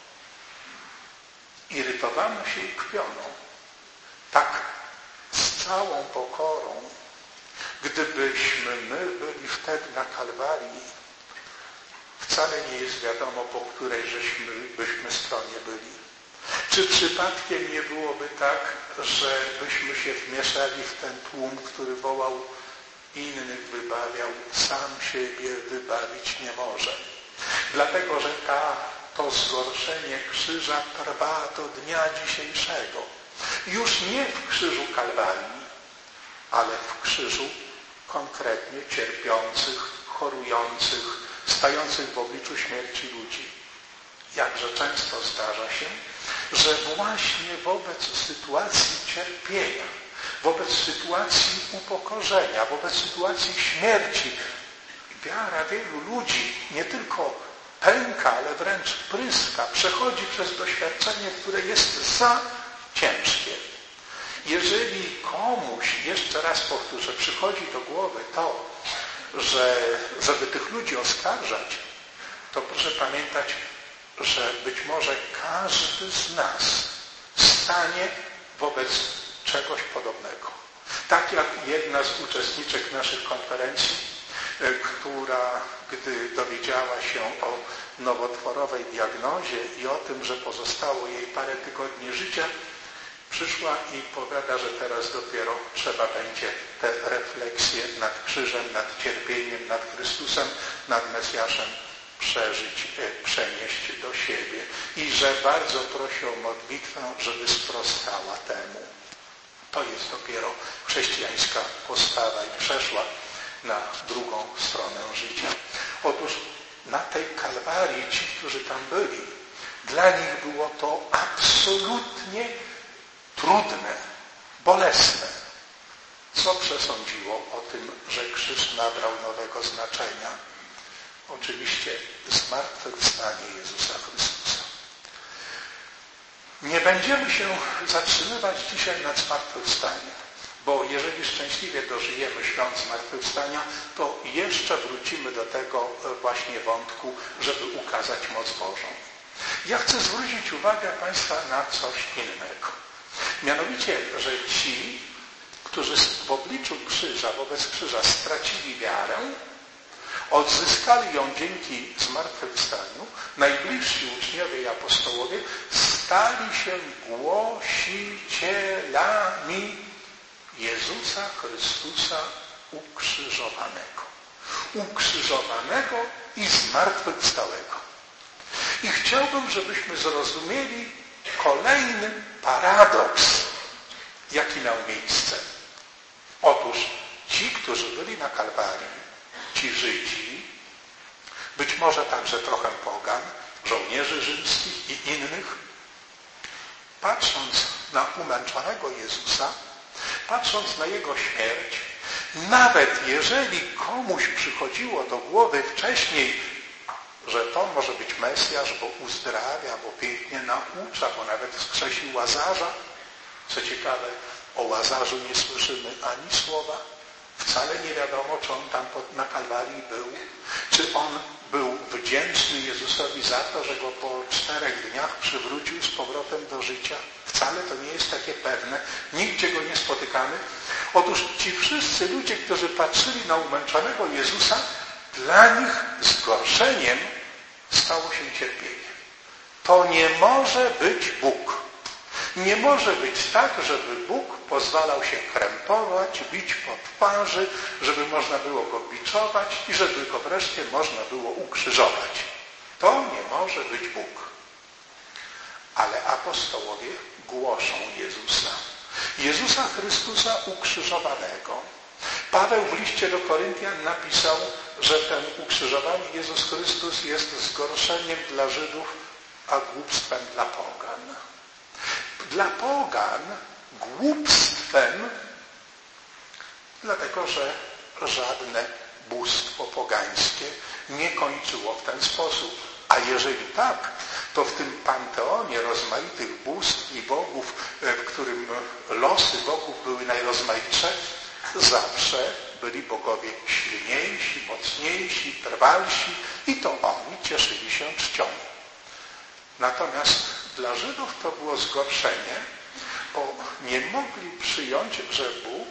Irytowano się i kpiono. Tak z całą pokorą, gdybyśmy my byli wtedy na Kalwarii, wcale nie jest wiadomo, po której żeśmy, byśmy stronie byli. Czy przypadkiem nie byłoby tak, że byśmy się wmieszali w ten tłum, który wołał innych wybawiał, sam siebie wybawić nie może. Dlatego, że ta, to zgorszenie krzyża trwa do dnia dzisiejszego. Już nie w krzyżu Kalwarii, ale w krzyżu konkretnie cierpiących, chorujących, stających w obliczu śmierci ludzi. Jakże często zdarza się, że właśnie wobec sytuacji cierpienia, wobec sytuacji upokorzenia, wobec sytuacji śmierci, wiara wielu ludzi nie tylko pęka, ale wręcz pryska, przechodzi przez doświadczenie, które jest za ciężkie. Jeżeli komuś, jeszcze raz powtórzę, przychodzi do głowy to, że żeby tych ludzi oskarżać, to proszę pamiętać, że być może każdy z nas stanie wobec czegoś podobnego. Tak jak jedna z uczestniczek naszych konferencji, która, gdy dowiedziała się o nowotworowej diagnozie i o tym, że pozostało jej parę tygodni życia, przyszła i powiada, że teraz dopiero trzeba będzie te refleksje nad krzyżem, nad cierpieniem, nad Chrystusem, nad Mesjaszem przeżyć, przenieść do siebie i że bardzo prosi o modlitwę, żeby sprostała temu. To jest dopiero chrześcijańska postawa i przeszła na drugą stronę życia. Otóż na tej Kalwarii ci, którzy tam byli, dla nich było to absolutnie trudne, bolesne. Co przesądziło o tym, że krzyż nabrał nowego znaczenia? Oczywiście zmartwychwstanie Jezusa Chrystusa. Nie będziemy się zatrzymywać dzisiaj nad zmartwychwstaniem, bo jeżeli szczęśliwie dożyjemy świąt zmartwychwstania, to jeszcze wrócimy do tego właśnie wątku, żeby ukazać moc Bożą. Ja chcę zwrócić uwagę Państwa na coś innego. Mianowicie, że ci, którzy w obliczu krzyża, wobec krzyża stracili wiarę, odzyskali ją dzięki zmartwychwstaniu, najbliżsi uczniowie i apostołowie stali się głosicielami Jezusa Chrystusa ukrzyżowanego. Ukrzyżowanego i zmartwychwstałego. I chciałbym, żebyśmy zrozumieli kolejny paradoks, jaki miał miejsce. Otóż ci, którzy byli na Kalwarii, ci Żydzi, być może także trochę pogan, żołnierzy rzymskich i innych, patrząc na umęczonego Jezusa, patrząc na Jego śmierć, nawet jeżeli komuś przychodziło do głowy wcześniej, że to może być Mesjasz, bo uzdrawia, bo pięknie naucza, bo nawet wskrzesił Łazarza. Co ciekawe, o Łazarzu nie słyszymy ani słowa. Wcale nie wiadomo, czy on tam na Kalwarii był, czy on był wdzięczny Jezusowi za to, że go po czterech dniach przywrócił z powrotem do życia. Wcale to nie jest takie pewne. Nigdzie go nie spotykamy. Otóż ci wszyscy ludzie, którzy patrzyli na umęczonego Jezusa, dla nich zgorszeniem stało się cierpienie. To nie może być Bóg. Nie może być tak, żeby Bóg pozwalał się krępować, bić po twarzy, żeby można było go biczować i żeby go wreszcie można było ukrzyżować. To nie może być Bóg. Ale apostołowie głoszą Jezusa. Jezusa Chrystusa ukrzyżowanego. Paweł w liście do Koryntian napisał, że ten ukrzyżowany Jezus Chrystus jest zgorszeniem dla Żydów, a głupstwem dla pogan. Dla pogan głupstwem, dlatego że żadne bóstwo pogańskie nie kończyło w ten sposób. A jeżeli tak, to w tym panteonie rozmaitych bóstw i bogów, w którym losy bogów były najrozmaitsze, zawsze byli bogowie silniejsi, mocniejsi, trwalsi i to oni cieszyli się czcią. Natomiast dla Żydów to było zgorszenie, bo nie mogli przyjąć, że Bóg,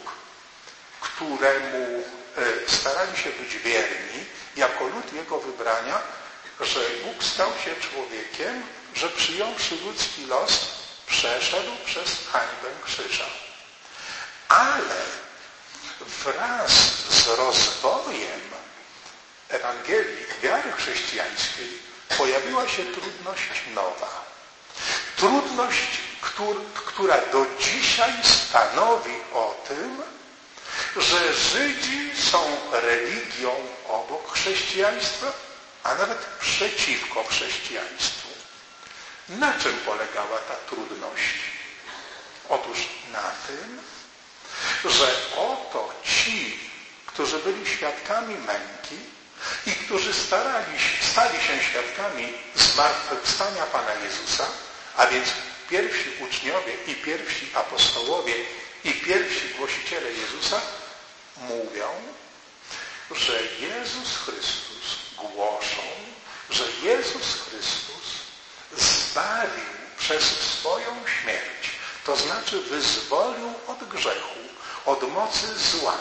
któremu starali się być wierni, jako lud Jego wybrania, że Bóg stał się człowiekiem, że przyjąwszy ludzki los, przeszedł przez hańbę krzyża. Ale wraz z rozwojem Ewangelii, wiary chrześcijańskiej, pojawiła się trudność nowa. Trudność, która do dzisiaj stanowi o tym, że Żydzi są religią obok chrześcijaństwa, a nawet przeciwko chrześcijaństwu. Na czym polegała ta trudność? Otóż na tym, że oto ci, którzy byli świadkami męki i którzy starali, stali się świadkami zmartwychwstania Pana Jezusa, a więc pierwsi uczniowie i pierwsi apostołowie i pierwsi głosiciele Jezusa, mówią, że Jezus Chrystus, głoszą, że Jezus Chrystus zbawił przez swoją śmierć, to znaczy wyzwolił od grzechu, od mocy zła.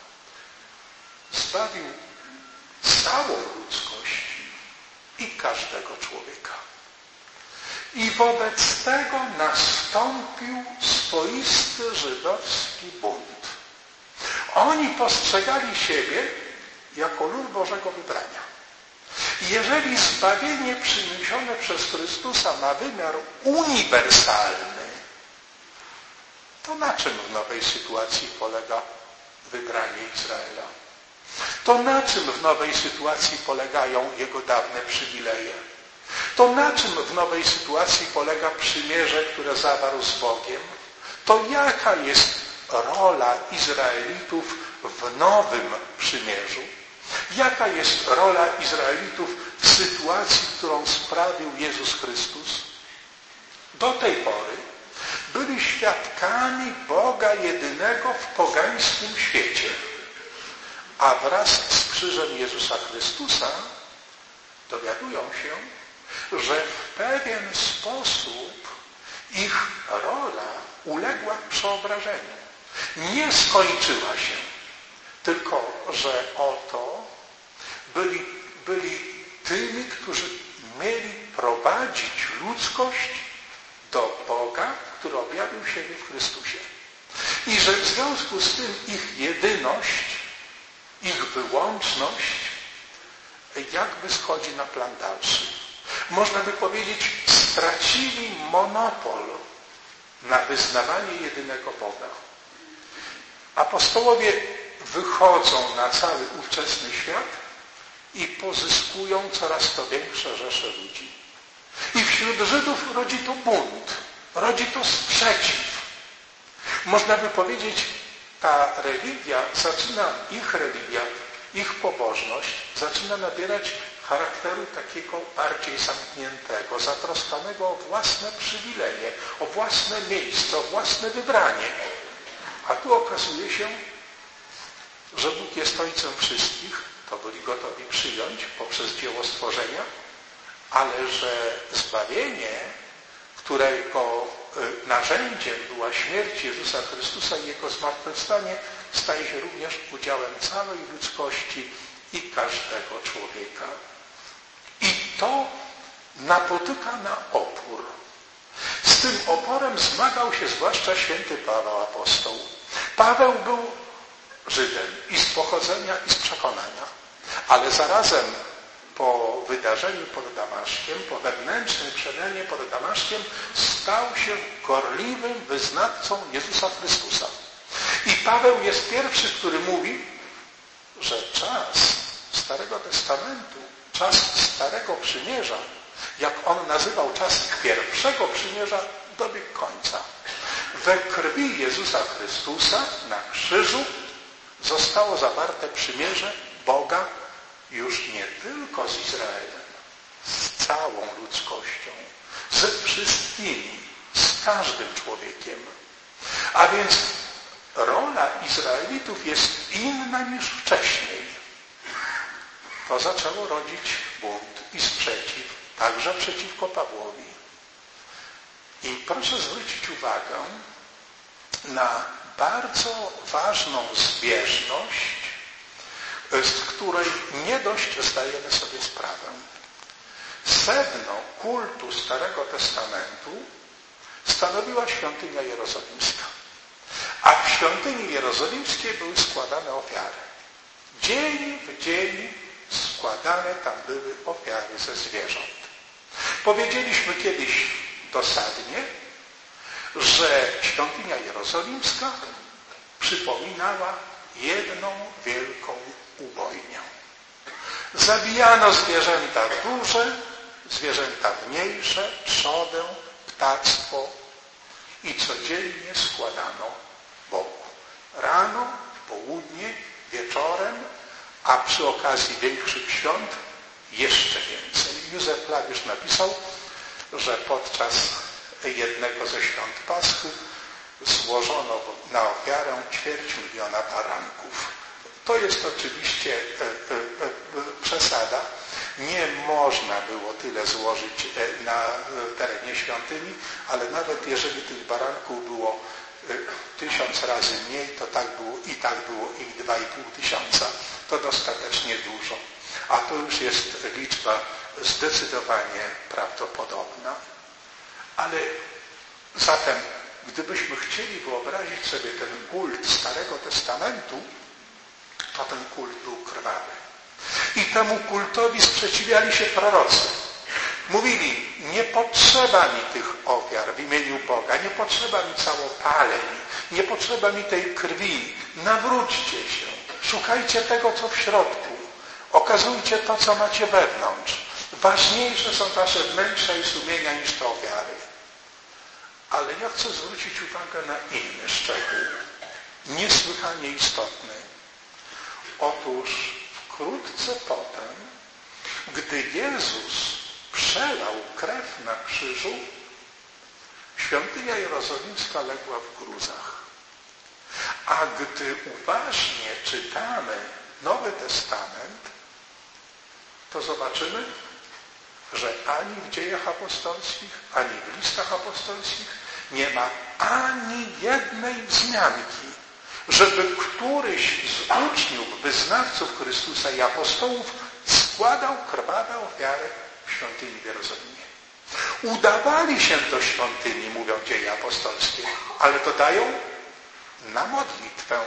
Zbawił całą ludzkość i każdego człowieka. I wobec tego nastąpił swoisty żydowski bunt. Oni postrzegali siebie jako lud Bożego wybrania. Jeżeli zbawienie przyniesione przez Chrystusa ma wymiar uniwersalny, to na czym w nowej sytuacji polega wybranie Izraela? To na czym w nowej sytuacji polegają jego dawne przywileje? To na czym w nowej sytuacji polega przymierze, które zawarł z Bogiem? To jaka jest rola Izraelitów w nowym przymierzu? Jaka jest rola Izraelitów w sytuacji, którą sprawił Jezus Chrystus? Do tej pory byli świadkami Boga jedynego w pogańskim świecie, a wraz z krzyżem Jezusa Chrystusa dowiadują się, że w pewien sposób ich rola uległa przeobrażeniu. Nie skończyła się, tylko że oto byli, byli tymi, którzy mieli prowadzić ludzkość do Boga, który objawił siebie w Chrystusie. I że w związku z tym ich jedyność, ich wyłączność jakby schodzi na plan dalszy. Można by powiedzieć, stracili monopol na wyznawanie jedynego Boga. Apostołowie wychodzą na cały ówczesny świat i pozyskują coraz to większe rzesze ludzi. I wśród Żydów rodzi to bunt, rodzi to sprzeciw. Można by powiedzieć, ta religia zaczyna, ich religia, ich pobożność zaczyna nabierać charakteru takiego bardziej zamkniętego, zatroskanego o własne przywileje, o własne miejsce, o własne wybranie. A tu okazuje się, że Bóg jest Ojcem wszystkich, to byli gotowi przyjąć poprzez dzieło stworzenia, ale że zbawienie, którego narzędziem była śmierć Jezusa Chrystusa i Jego zmartwychwstanie, staje się również udziałem całej ludzkości i każdego człowieka. I to napotyka na opór. Z tym oporem zmagał się zwłaszcza święty Paweł apostoł. Paweł był Żydem i z pochodzenia, i z przekonania, ale zarazem po wydarzeniu pod Damaszkiem, po wewnętrznej przemianie pod Damaszkiem, stał się gorliwym wyznawcą Jezusa Chrystusa. I Paweł jest pierwszy, który mówi, że czas Starego Testamentu, czas Starego Przymierza, jak on nazywał czas pierwszego przymierza, dobiegł końca. We krwi Jezusa Chrystusa na krzyżu zostało zawarte przymierze Boga już nie tylko z Izraelem, z całą ludzkością, ze wszystkimi, z każdym człowiekiem. A więc rola Izraelitów jest inna niż wcześniej. To zaczęło rodzić bunt i sprzeciw, także przeciwko Pawłowi. I proszę zwrócić uwagę na bardzo ważną zbieżność, z której nie dość zdajemy sobie sprawę. sedno kultu Starego Testamentu stanowiła świątynia jerozolimska. A w świątyni jerozolimskiej były składane ofiary. Dzień w dzień składane tam były ofiary ze zwierząt. Powiedzieliśmy kiedyś dosadnie, że świątynia jerozolimska przypominała jedną wielką ubojnię. Zabijano zwierzęta duże, zwierzęta mniejsze, trzodę, ptactwo i codziennie składano Bogu. Rano, w południe, wieczorem, a przy okazji większych świąt jeszcze więcej. Józef Flawiusz napisał, że podczas jednego ze świąt Paschy złożono na ofiarę ćwierć miliona baranków. To jest oczywiście e, e, e, przesada. Nie można było tyle złożyć na terenie świątyni, ale nawet jeżeli tych baranków było tysiąc razy mniej, to tak było, i tak było ich dwa i pół tysiąca. To dostatecznie dużo. A to już jest liczba zdecydowanie prawdopodobna. Ale zatem, gdybyśmy chcieli wyobrazić sobie ten kult Starego Testamentu, to ten kult był krwawy. I temu kultowi sprzeciwiali się prorocy. Mówili, nie potrzeba mi tych ofiar w imieniu Boga, nie potrzeba mi całopaleń, nie potrzeba mi tej krwi. Nawróćcie się, szukajcie tego, co w środku. Okazujcie to, co macie wewnątrz. Ważniejsze są wasze wnętrza i sumienia niż te ofiary. Ale ja chcę zwrócić uwagę na inny szczegół, niesłychanie istotny. Otóż wkrótce potem, gdy Jezus przelał krew na krzyżu, świątynia jerozolimska legła w gruzach. A gdy uważnie czytamy Nowy Testament, to zobaczymy, że ani w Dziejach Apostolskich, ani w Listach Apostolskich nie ma ani jednej wzmianki, żeby któryś z uczniów, wyznawców Chrystusa i apostołów składał krwawe ofiary w świątyni w Jerozolimie. Udawali się do świątyni, mówią Dzieje Apostolskie, ale dodają na modlitwę.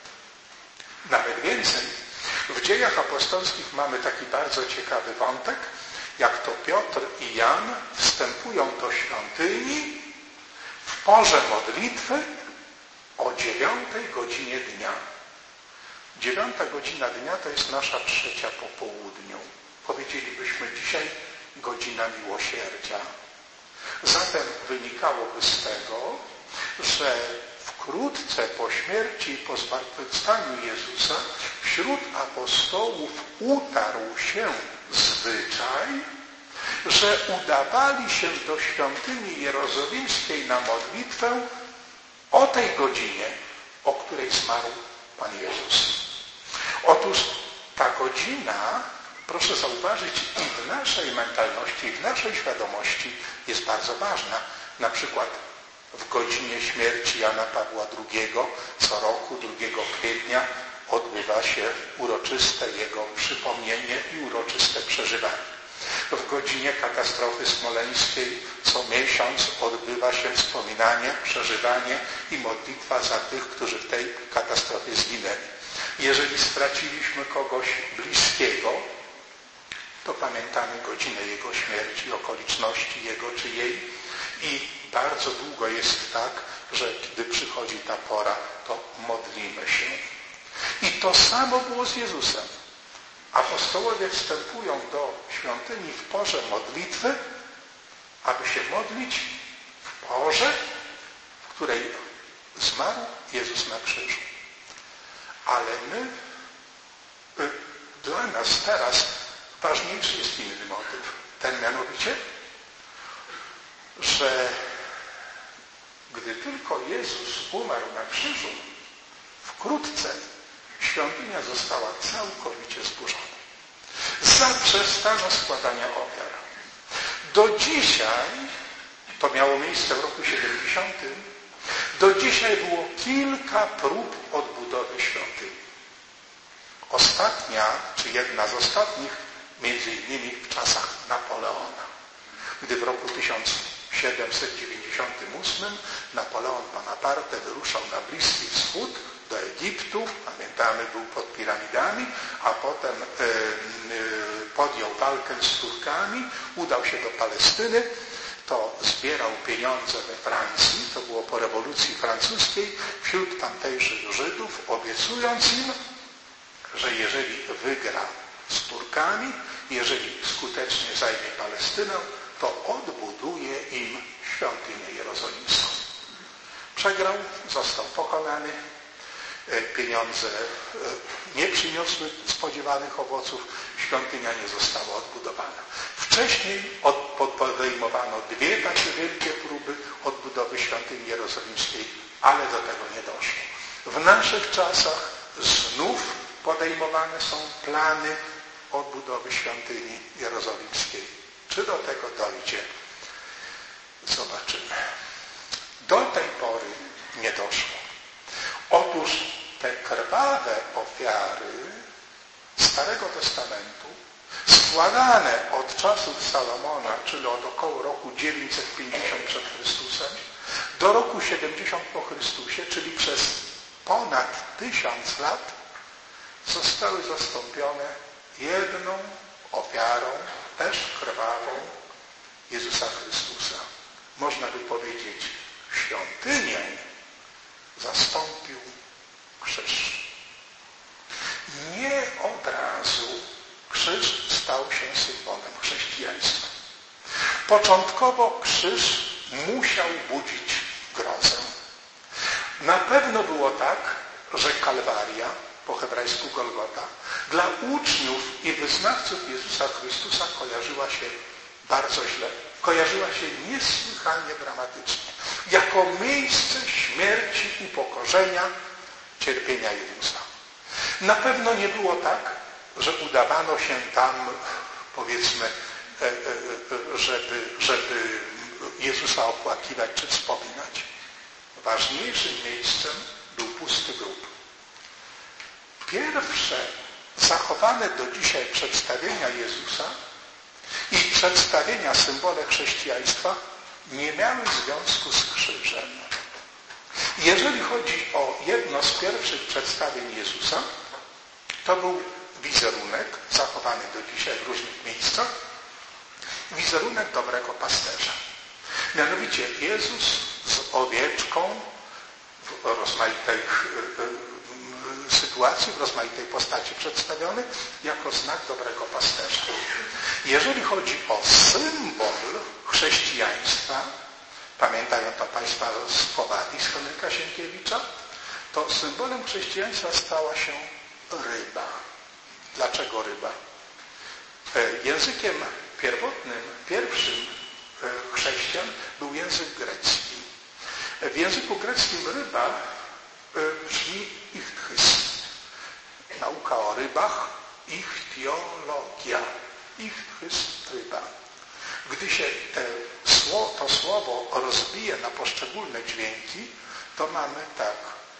Nawet więcej. W Dziejach Apostolskich mamy taki bardzo ciekawy wątek, jak to Piotr i Jan wstępują do świątyni w porze modlitwy o dziewiątej godzinie dnia. Dziewiąta godzina dnia to jest nasza trzecia po południu. Powiedzielibyśmy dzisiaj godzina miłosierdzia. Zatem wynikałoby z tego, że wkrótce po śmierci i po zmartwychwstaniu Jezusa wśród apostołów utarł się zwyczaj, że udawali się do świątyni jerozolimskiej na modlitwę o tej godzinie, o której zmarł Pan Jezus. Otóż ta godzina, proszę zauważyć, i w naszej mentalności, i w naszej świadomości jest bardzo ważna. Na przykład w godzinie śmierci Jana Pawła drugiego co roku, drugiego kwietnia, odbywa się uroczyste jego przypomnienie i uroczyste przeżywanie. W godzinie katastrofy smoleńskiej co miesiąc odbywa się wspominanie, przeżywanie i modlitwa za tych, którzy w tej katastrofie zginęli. Jeżeli straciliśmy kogoś bliskiego, to pamiętamy godzinę jego śmierci, okoliczności jego czy jej i bardzo długo jest tak, że gdy przychodzi ta pora, to modlimy się. I to samo było z Jezusem. Apostołowie wstępują do świątyni w porze modlitwy, aby się modlić w porze, w której zmarł Jezus na krzyżu. Ale my, dla nas teraz ważniejszy jest inny motyw. Ten mianowicie, że gdy tylko Jezus umarł na krzyżu, wkrótce świątynia została całkowicie zburzona. Zaprzestano składania ofiar. Do dzisiaj, to miało miejsce w roku siedemdziesiątym, do dzisiaj było kilka prób odbudowy świątyni. Ostatnia, czy jedna z ostatnich, między innymi w czasach Napoleona, gdy w roku tysiąc siedemset dziewięćdziesiątym ósmym Napoleon Bonaparte wyruszał na Bliski Wschód, do Egiptu, pamiętamy, był pod piramidami, a potem y, y, podjął walkę z Turkami, udał się do Palestyny, to zbierał pieniądze we Francji, to było po rewolucji francuskiej, wśród tamtejszych Żydów, obiecując im, że jeżeli wygra z Turkami, jeżeli skutecznie zajmie Palestynę, to odbuduje im świątynię jerozolimską. Przegrał, został pokonany, pieniądze nie przyniosły spodziewanych owoców, świątynia nie została odbudowana. Wcześniej podejmowano dwie takie wielkie próby odbudowy świątyni jerozolimskiej, ale do tego nie doszło. W naszych czasach znów podejmowane są plany odbudowy świątyni jerozolimskiej. Czy do tego dojdzie? Zobaczymy. Do tej pory nie doszło. Otóż te krwawe ofiary Starego Testamentu, składane od czasów Salomona, czyli od około roku dziewięćset pięćdziesiąt przed Chrystusem, do roku siedemdziesiąt po Chrystusie, czyli przez ponad tysiąc lat, zostały zastąpione jedną ofiarą, też krwawą, Jezusa Chrystusa. Można by powiedzieć, świątynię zastąpił krzyż. Nie od razu krzyż stał się symbolem chrześcijaństwa. Początkowo krzyż musiał budzić grozę. Na pewno było tak, że Kalwaria, po hebrajsku Golgota, dla uczniów i wyznawców Jezusa Chrystusa kojarzyła się bardzo źle. Kojarzyła się niesłychanie dramatycznie. Jako miejsce śmierci, upokorzenia, cierpienia Jezusa. Na pewno nie było tak, że udawano się tam, powiedzmy, żeby, żeby Jezusa opłakiwać czy wspominać. Ważniejszym miejscem był pusty grób. Pierwsze zachowane do dzisiaj przedstawienia Jezusa i przedstawienia symbole chrześcijaństwa nie miały związku z krzyżem. Jeżeli chodzi o jedno z pierwszych przedstawień Jezusa, to był wizerunek zachowany do dzisiaj w różnych miejscach, wizerunek dobrego pasterza. Mianowicie Jezus z owieczką w rozmaitej sytuacji, w rozmaitej postaci przedstawiony jako znak dobrego pasterza. Jeżeli chodzi o symbol chrześcijaństwa, pamiętają to Państwa z Powadi, z Henryka Sienkiewicza, to symbolem chrześcijaństwa stała się ryba. Dlaczego ryba? Językiem pierwotnym, pierwszym chrześcijan był język grecki. W języku greckim ryba brzmi ichthys. Nauka o rybach, ichtiologia. Ichthys, ryba. Gdy się te, to słowo rozbije na poszczególne dźwięki, to mamy tak.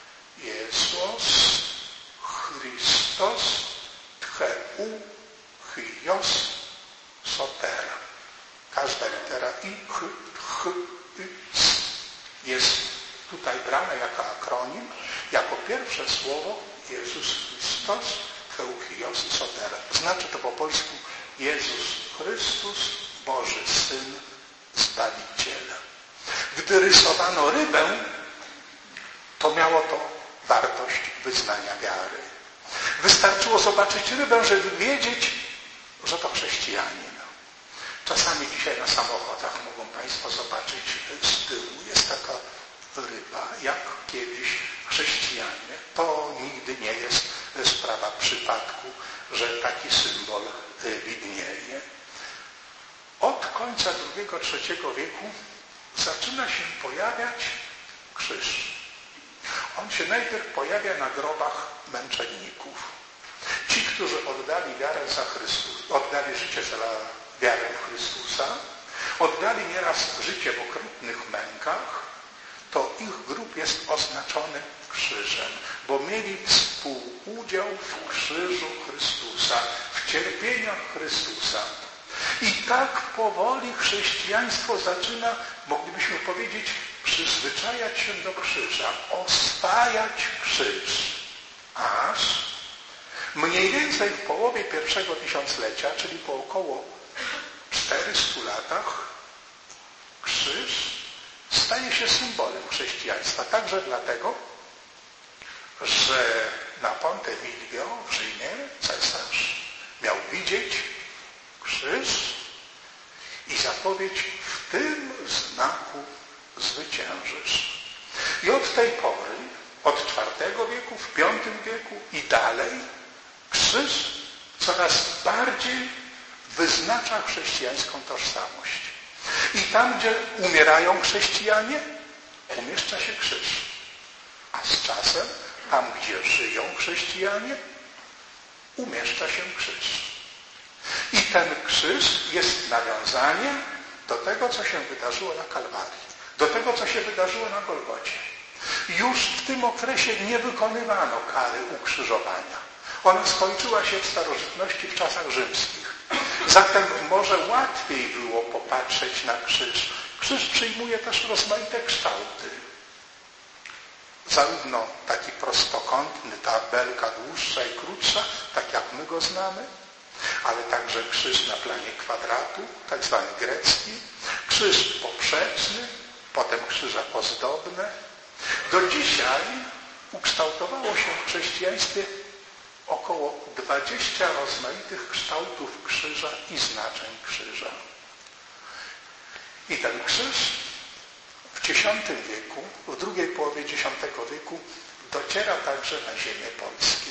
Jezus, Chrystos, Tcheu, Hyos, Sotera. Każda litera i, ch, ch, y, s jest tutaj brana jako akronim, jako pierwsze słowo Jezus Chrystus, Theochios i Sotera. Znaczy to po polsku Jezus Chrystus, Boży Syn, Zbawiciel. Gdy rysowano rybę, to miało to wartość wyznania wiary. Wystarczyło zobaczyć rybę, żeby wiedzieć, że to chrześcijanin. Czasami dzisiaj na samochodach mogą Państwo zobaczyć z tyłu. Jest taka ryba, jak kiedyś chrześcijanie. To nigdy nie jest sprawa przypadku, że taki symbol widnieje. Od końca drugiego, trzeciego wieku zaczyna się pojawiać krzyż. On się najpierw pojawia na grobach męczenników. Ci, którzy oddali wiarę za Chrystus, oddali życie za wiarę w Chrystusa, oddali nieraz życie w okrutnych mękach, to ich grób jest oznaczony krzyżem, bo mieli współudział w krzyżu Chrystusa, w w cierpieniach Chrystusa. I tak powoli chrześcijaństwo zaczyna, moglibyśmy powiedzieć, przyzwyczajać się do krzyża, oswajać krzyż, aż mniej więcej w połowie pierwszego tysiąclecia, czyli po około czterystu latach, krzyż staje się symbolem chrześcijaństwa. Także dlatego, że na Ponte Milvio w Rzymie cesarz miał widzieć krzyż i zapowiedź: w tym znaku zwyciężysz. I od tej pory, od czwartego wieku, w piątym wieku i dalej, krzyż coraz bardziej wyznacza chrześcijańską tożsamość. I tam, gdzie umierają chrześcijanie, umieszcza się krzyż. A z czasem, tam, gdzie żyją chrześcijanie, umieszcza się krzyż. I ten krzyż jest nawiązaniem do tego, co się wydarzyło na Kalwarii, do tego, co się wydarzyło na Golgocie. Już w tym okresie nie wykonywano kary ukrzyżowania. Ona skończyła się w starożytności, w czasach rzymskich. Zatem może łatwiej było popatrzeć na krzyż. Krzyż przyjmuje też rozmaite kształty. Zarówno taki prostokątny, ta belka dłuższa i krótsza, tak jak my go znamy, ale także krzyż na planie kwadratu, tak zwany grecki, krzyż poprzeczny, potem krzyże ozdobne. Do dzisiaj ukształtowało się w chrześcijaństwie około dwadzieścia rozmaitych kształtów krzyża i znaczeń krzyża. I ten krzyż w dziesiątym wieku, w drugiej połowie dziesiątego wieku dociera także na ziemię polskie.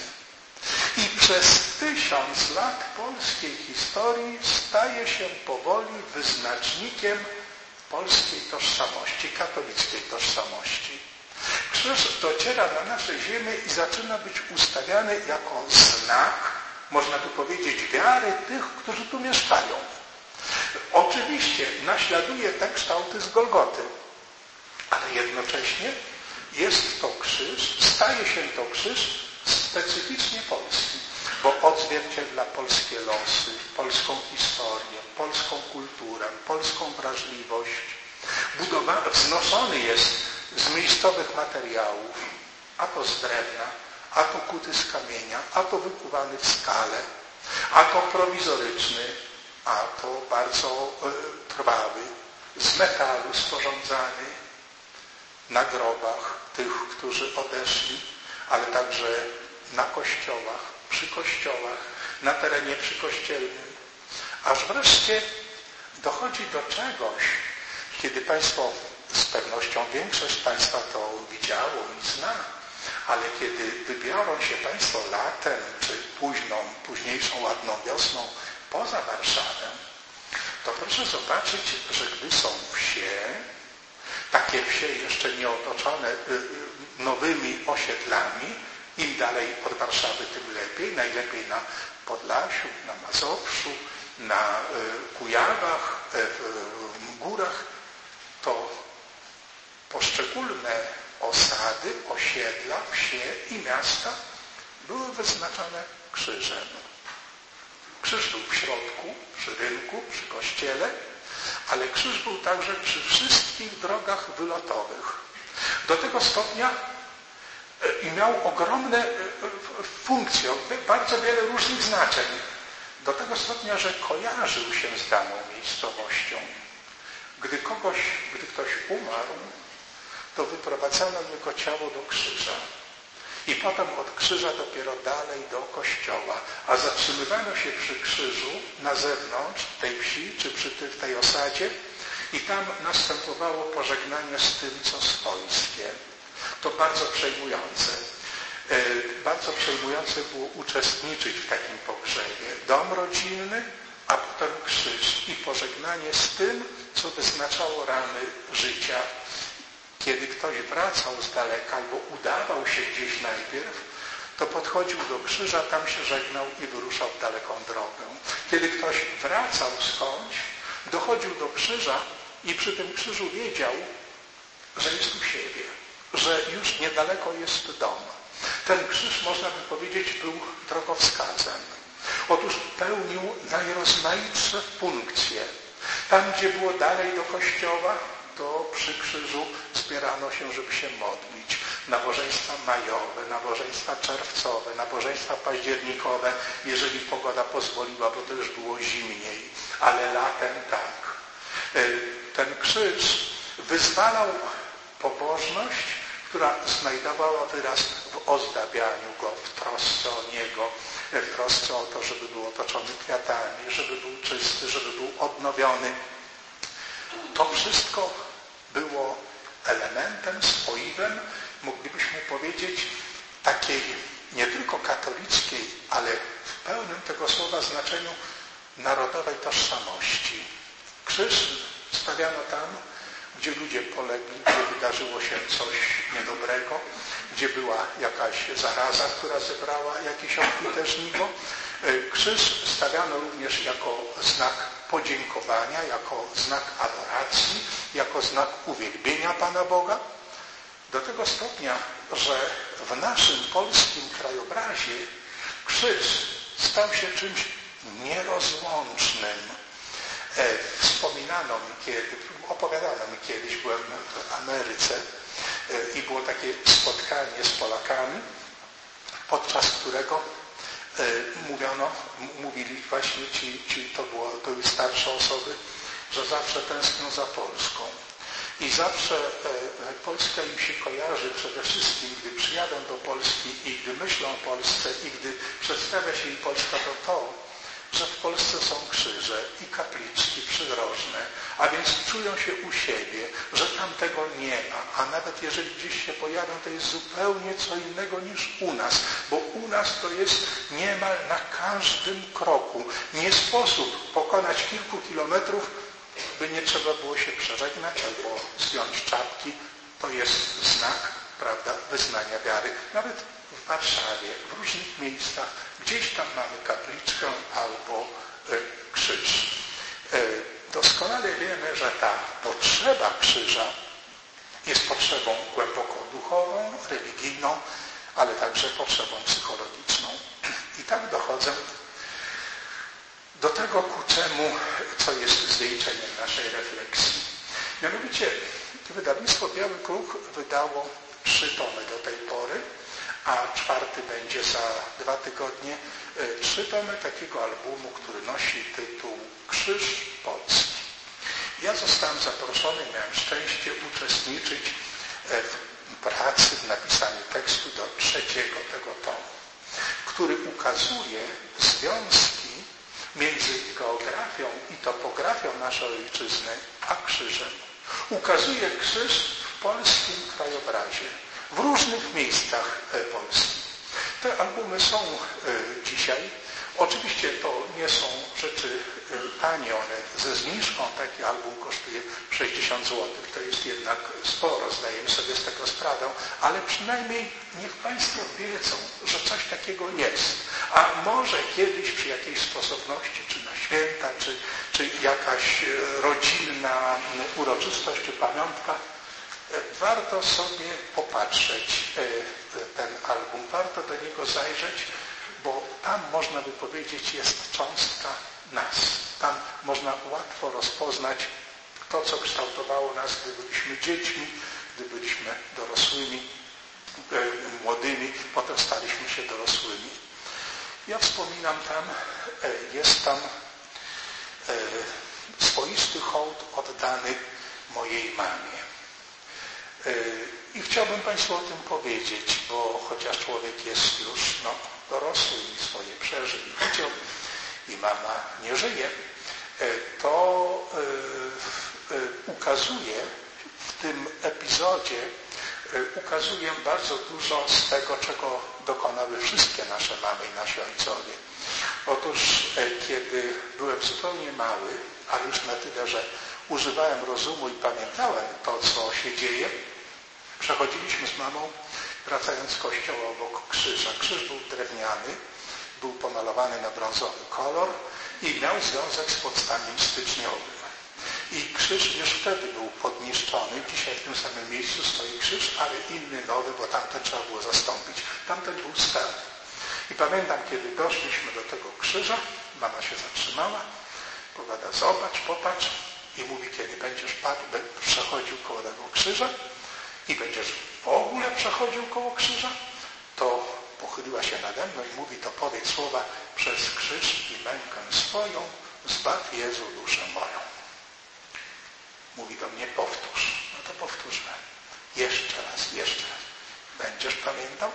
I przez tysiąc lat polskiej historii staje się powoli wyznacznikiem polskiej tożsamości, katolickiej tożsamości. Krzyż dociera na nasze ziemię i zaczyna być ustawiany jako znak, można tu powiedzieć, wiary tych, którzy tu mieszkają. Oczywiście naśladuje te kształty z Golgoty, ale jednocześnie jest to krzyż, staje się to krzyż specyficznie polski, bo odzwierciedla polskie losy, polską historię, polską kulturę, polską wrażliwość. Budowany, wznoszony jest z miejscowych materiałów, a to z drewna, a to kuty z kamienia, a to wykuwany w skale, a to prowizoryczny, a to bardzo y, trwały, z metalu sporządzany, na grobach tych, którzy odeszli, ale także na kościołach, przy kościołach, na terenie przykościelnym. Aż wreszcie dochodzi do czegoś, kiedy Państwo, z pewnością większość Państwa to widziało i zna, ale kiedy wybiorą się Państwo latem, czy późną, późniejszą, ładną wiosną poza Warszawę, to proszę zobaczyć, że gdy są wsie, takie wsie jeszcze nie otoczone nowymi osiedlami, im dalej od Warszawy, tym lepiej, najlepiej na Podlasiu, na Mazowszu, na Kujawach, w górach, to poszczególne osady, osiedla, wsie i miasta były wyznaczane krzyżem. Krzyż był w środku, przy rynku, przy kościele, ale krzyż był także przy wszystkich drogach wylotowych. Do tego stopnia i miał ogromne funkcje, bardzo wiele różnych znaczeń. Do tego stopnia, że kojarzył się z daną miejscowością. Gdy kogoś, gdy ktoś umarł, to wyprowadzano jego ciało do krzyża. I potem od krzyża dopiero dalej do kościoła. A zatrzymywano się przy krzyżu na zewnątrz tej wsi, czy przy tej, w tej osadzie i tam następowało pożegnanie z tym, co swojskie. To bardzo przejmujące. E, bardzo przejmujące było uczestniczyć w takim pogrzebie. Dom rodzinny, a potem krzyż i pożegnanie z tym, co wyznaczało ramy życia. Kiedy ktoś wracał z daleka albo udawał się gdzieś najpierw, to podchodził do krzyża, tam się żegnał i wyruszał w daleką drogę. Kiedy ktoś wracał skądś, dochodził do krzyża i przy tym krzyżu wiedział, że jest u siebie, że już niedaleko jest dom. Ten krzyż, można by powiedzieć, był drogowskazem. Otóż pełnił najrozmaitsze funkcje. Tam, gdzie było dalej do kościoła, to przy krzyżu zbierano się, żeby się modlić. Nabożeństwa majowe, nabożeństwa czerwcowe, nabożeństwa październikowe, jeżeli pogoda pozwoliła, bo to już było zimniej, ale latem tak. Ten krzyż wyzwalał pobożność, która znajdowała wyraz w ozdabianiu go, w trosce o niego, w trosce o to, żeby był otoczony kwiatami, żeby był czysty, żeby był odnowiony. To wszystko było elementem, spoiwem, moglibyśmy powiedzieć, takiej nie tylko katolickiej, ale w pełnym tego słowa znaczeniu narodowej tożsamości. Krzyż stawiano tam, gdzie ludzie polegli, gdzie wydarzyło się coś niedobrego, gdzie była jakaś zaraza, która zebrała jakieś obfite żniwo. Krzyż stawiano również jako znak podziękowania, jako znak adoracji, jako znak uwielbienia Pana Boga. Do tego stopnia, że w naszym polskim krajobrazie krzyż stał się czymś nierozłącznym. Wspominano mi kiedy, opowiadano mi kiedyś, byłem w Ameryce i było takie spotkanie z Polakami, podczas którego mówiono, mówili właśnie ci, ci to było, były starsze osoby, że zawsze tęsknią za Polską. I zawsze Polska im się kojarzy przede wszystkim, gdy przyjadą do Polski i gdy myślą o Polsce i gdy przedstawia się im Polska, to to, że w Polsce są krzyże i kapliczki przydrożne, a więc czują się u siebie, że tam tego nie ma, a nawet jeżeli gdzieś się pojawią, to jest zupełnie co innego niż u nas, bo u nas to jest niemal na każdym kroku. Nie sposób pokonać kilku kilometrów, by nie trzeba było się przeżegnać albo zdjąć czapki. To jest znak, prawda, wyznania wiary. Nawet w Warszawie, w różnych miejscach, gdzieś tam mamy kapliczkę albo y, krzyż. Y, doskonale wiemy, że ta potrzeba krzyża jest potrzebą głęboko duchową, religijną, ale także potrzebą psychologiczną. I tak dochodzę do tego, ku czemu, co jest zwieńczeniem naszej refleksji. Mianowicie wydawnictwo Biały Kruch wydało trzy tomy do tej pory, a czwarty będzie za dwa tygodnie. Trzy tomy takiego albumu, który nosi tytuł Krzyż Polski. Ja zostałem zaproszony, miałem szczęście uczestniczyć w pracy, w napisaniu tekstu do trzeciego tego tomu, który ukazuje związki między geografią i topografią naszej ojczyzny, a krzyżem. Ukazuje krzyż w polskim krajobrazie, w różnych miejscach Polski. Te albumy są dzisiaj. Oczywiście to nie są rzeczy tanie, one ze zniżką. Taki album kosztuje sześćdziesiąt złotych. To jest jednak sporo, zdajemy sobie z tego sprawę, ale przynajmniej niech Państwo wiedzą, że coś takiego jest. A może kiedyś przy jakiejś sposobności, czy na święta, czy, czy jakaś rodzinna uroczystość, czy pamiątka, warto sobie popatrzeć ten album, warto do niego zajrzeć, bo tam można by powiedzieć jest cząstka nas. Tam można łatwo rozpoznać to, co kształtowało nas, gdy byliśmy dziećmi, gdy byliśmy dorosłymi, młodymi, potem staliśmy się dorosłymi. Ja wspominam tam, jest tam swoisty hołd oddany mojej mamie. I chciałbym Państwu o tym powiedzieć, bo chociaż człowiek jest już no, dorosły i swoje przeżył i widział, i mama nie żyje, to ukazuje w tym epizodzie, ukazuje bardzo dużo z tego, czego dokonały wszystkie nasze mamy i nasi ojcowie. Otóż, kiedy byłem zupełnie mały, a już na tyle, że używałem rozumu i pamiętałem to, co się dzieje, przechodziliśmy z mamą, wracając z kościoła obok krzyża. Krzyż był drewniany, był pomalowany na brązowy kolor i miał związek z powstaniem styczniowym. I krzyż już wtedy był podniszczony. Dzisiaj w tym samym miejscu stoi krzyż, ale inny, nowy, bo tamten trzeba było zastąpić. Tamten był stary. I pamiętam, kiedy doszliśmy do tego krzyża, mama się zatrzymała, powiada, zobacz, popatrz i mówi, kiedy będziesz padł, przechodził koło tego krzyża i będziesz w ogóle przechodził koło krzyża, to pochyliła się nade mną i mówi, to powiedz słowa, przez krzyż i mękę swoją zbaw Jezu duszę moją. Mówi do mnie, powtórz. No to powtórzmy. Jeszcze raz, jeszcze raz. Będziesz pamiętał?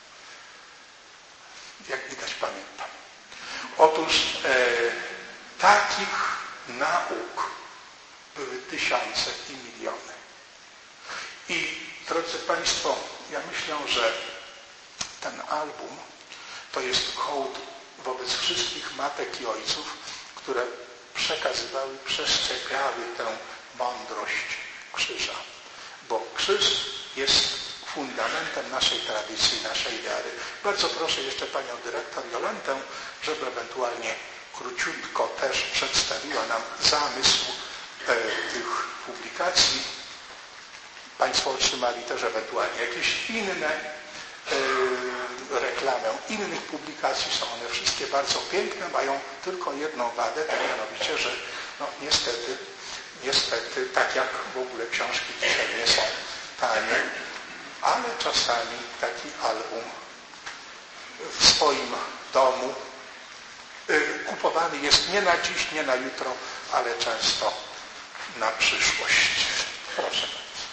Jak widać, pamiętam. Otóż e, takich nauk były tysiące i miliony. I drodzy Państwo, ja myślę, że ten album to jest hołd wobec wszystkich matek i ojców, które przekazywały, przestrzegały tę mądrość krzyża. Bo krzyż jest fundamentem naszej tradycji, naszej wiary. Bardzo proszę jeszcze Panią Dyrektor Jolantę, żeby ewentualnie króciutko też przedstawiła nam zamysł e, tych publikacji. Państwo otrzymali też ewentualnie jakieś inne e, reklamę innych publikacji. Są one wszystkie bardzo piękne, mają tylko jedną wadę, tak mianowicie, że no, niestety, niestety, tak jak w ogóle książki dzisiaj nie są tanie, ale czasami taki album w swoim domu y, kupowany jest nie na dziś, nie na jutro, ale często na przyszłość. Proszę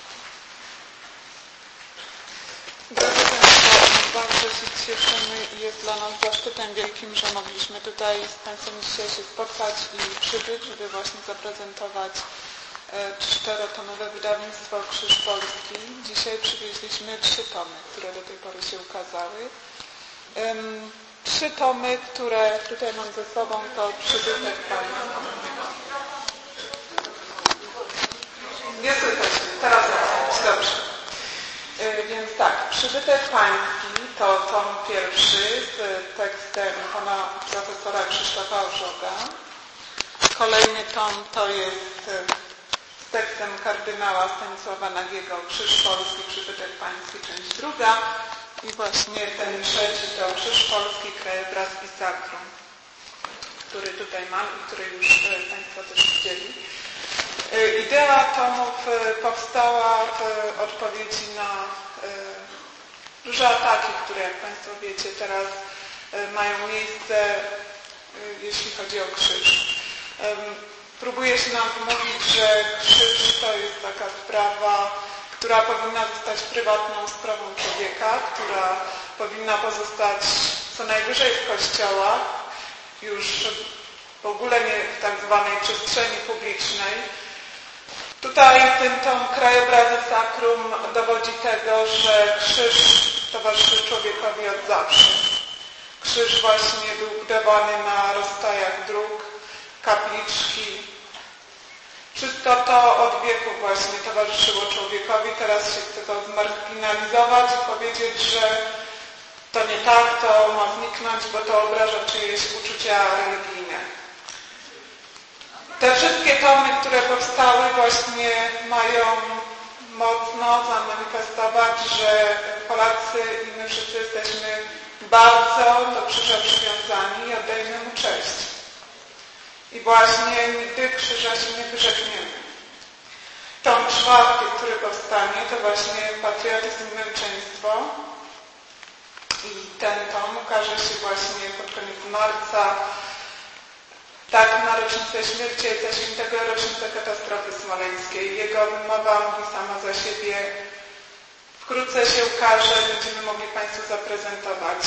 bardzo. Drodzy Państwo, bardzo się cieszymy i jest dla nas zaszczytem wielkim, że mogliśmy tutaj z Państwem dzisiaj się spotkać i przybyć, żeby właśnie zaprezentować czterotomowe wydawnictwo Krzyż Polski. Dzisiaj przywieźliśmy trzy tomy, które do tej pory się ukazały. Um, trzy tomy, które tutaj mam ze sobą, to przybytek Państwa. Nie słychać, teraz jest dobrze. Yy, więc tak, Przybytek Pański to tom pierwszy z tekstem pana profesora Krzysztofa Orzoga. Kolejny tom to jest z tekstem kardynała Stanisława Nagiego Krzyż Polski, Przybytek Pański, część druga. I właśnie ten trzeci to Krzyż Polski, krajobraz i sakrum, który tutaj mam i który już Państwo też widzieli. Idea tomów powstała w odpowiedzi na duże ataki, które, jak Państwo wiecie, teraz mają miejsce, jeśli chodzi o krzyż. Próbuje się nam wmówić, że krzyż to jest taka sprawa, która powinna zostać prywatną sprawą człowieka, która powinna pozostać co najwyżej w kościołach, już w ogóle nie w tak zwanej przestrzeni publicznej. Tutaj ten tom Krajobrazy Sakrum dowodzi tego, że krzyż towarzyszy człowiekowi od zawsze. Krzyż właśnie był budowany na rozstajach dróg, kapliczki. Wszystko to od wieków właśnie towarzyszyło człowiekowi. Teraz się chce to zmarginalizować i powiedzieć, że to nie tak, to ma zniknąć, bo to obraża czyjeś uczucia religijne. Te wszystkie tomy, które powstały, właśnie mają mocno zamanifestować, że Polacy i my wszyscy jesteśmy bardzo do krzyża przywiązani i oddajemy mu cześć. I właśnie nigdy krzyża się nie wyrzekniemy. Tom czwarty, który powstanie, to właśnie patriotyzm i męczeństwo. I ten tom ukaże się właśnie pod koniec marca, tak na rocznicę śmierci Ojca Świętego, rocznicę katastrofy smoleńskiej. Jego wymowa mówi sama za siebie. Wkrótce się ukaże, będziemy mogli Państwu zaprezentować.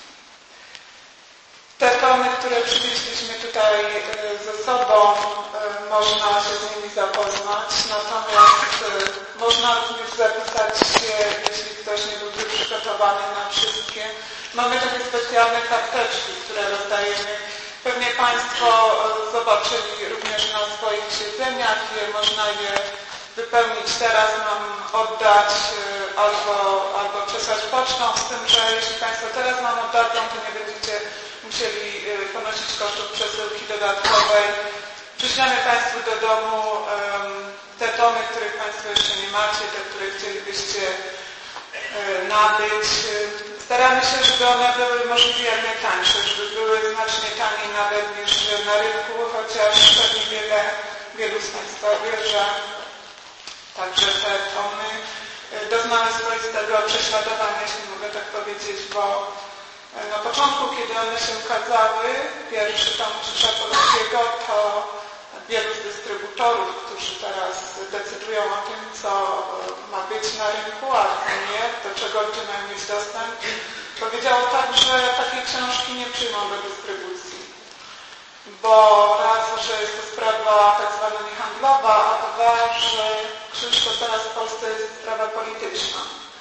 Te tomy, które przywieźliśmy tutaj ze sobą, można się z nimi zapoznać, natomiast można również zapisać się, jeśli ktoś nie byłby przygotowany na wszystkie. Mamy takie specjalne karteczki, które rozdajemy. Pewnie Państwo zobaczyli również na swoich siedzeniach, je, można je wypełnić teraz, nam oddać albo, albo przesłać pocztą, z tym, że jeśli Państwo teraz nam oddadzą, to nie będziecie musieli ponosić kosztów przesyłki dodatkowej. Przyślemy Państwu do domu um, te tomy, których Państwo jeszcze nie macie, te, które chcielibyście um, nabyć. Staramy się, żeby one były możliwie jak najtańsze, żeby były znacznie taniej nawet niż na rynku, chociaż pewnie wiele, wielu z Państwa wie, że także te tony doznały swoistego prześladowania, jeśli mogę tak powiedzieć, bo na początku, kiedy one się ukazały, pierwszy tom Krzyża Polskiego, to wielu z dystrybutorów, którzy teraz decydują o tym, co ma być na rynku, a co nie, do czego ludzie mają mieć dostęp, powiedziało tak, że takiej książki nie przyjmą do dystrybucji. Bo raz, że jest to sprawa tak zwana niehandlowa, a dwa, że krzyż to teraz w Polsce jest sprawa polityczna.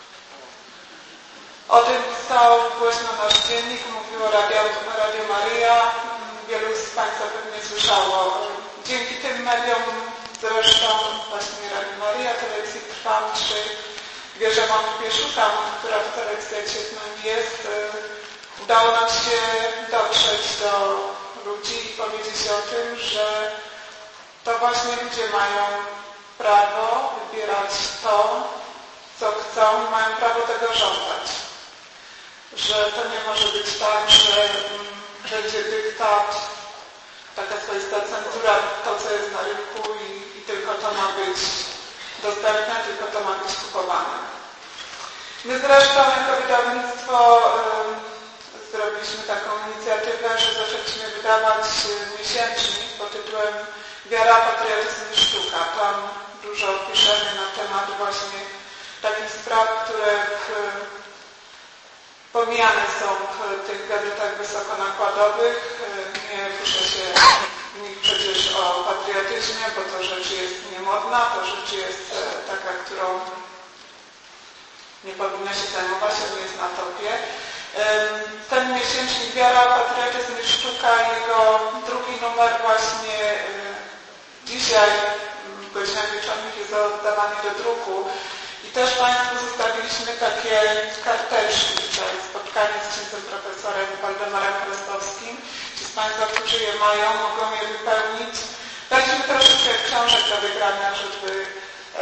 O tym pisał głośno nasz dziennik, mówiło Radio, Radio Maryja. Wielu z Państwa pewnie słyszało. Dzięki tym mediom, zresztą właśnie Radio Maryja, Telewizji Trwam, czy Wierzę Wątpię Szukam, która w telewizji świetną jest, udało nam się dotrzeć do ludzi i powiedzieć o tym, że to właśnie ludzie mają prawo wybierać to, co chcą i mają prawo tego żądać. Że to nie może być tak, że będzie dyktat, taka swoista cenzura, to co jest na rynku i, i tylko to ma być dostępne, tylko to ma być kupowane. My zresztą jako wydawnictwo y, zrobiliśmy taką inicjatywę, że zaczęliśmy wydawać miesięcznik pod tytułem Wiara, patriotyzm i sztuka. Tam dużo piszemy na temat właśnie takich spraw, które w, pomijane są w tych gazetach wysokonakładowych. Nie pisze się w nich przecież o patriotyzmie, bo to rzecz jest niemodna, to rzecz jest taka, którą nie powinno się zajmować, nie jest na topie. Ten miesięcznik Wiara, patriotyzm i sztuka, jego drugi numer właśnie dzisiaj w godzinach wieczornych jest oddawany do druku. I też Państwu zostawiliśmy takie karteczki, to jest spotkanie z księdzem profesorem Waldemarem Krostowskim. Ci z Państwa, którzy je mają, mogą je wypełnić. Daliśmy troszeczkę książek do wygrania, żeby e,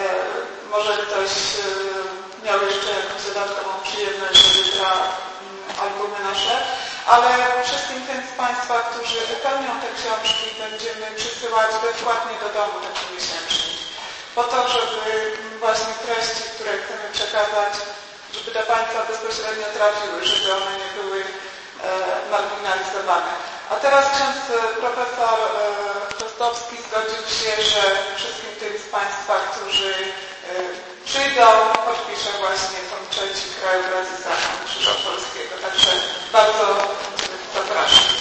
może ktoś e, miał jeszcze jakąś dodatkową przyjemność, że wygra m, albumy nasze. Ale wszystkim tym z Państwa, którzy wypełnią te książki, będziemy przysyłać bezpłatnie do domu taki miesięcznik. Po to, żeby właśnie treści, które chcemy przekazać, żeby do Państwa bezpośrednio trafiły, żeby one nie były e, marginalizowane. A teraz ksiądz profesor e, Krostowski zgodził się, że wszystkim tym z Państwa, którzy e, przyjdą, podpiszę właśnie tą trzeci krajobraz i zakon Krzyża Polskiego. Także bardzo zapraszam.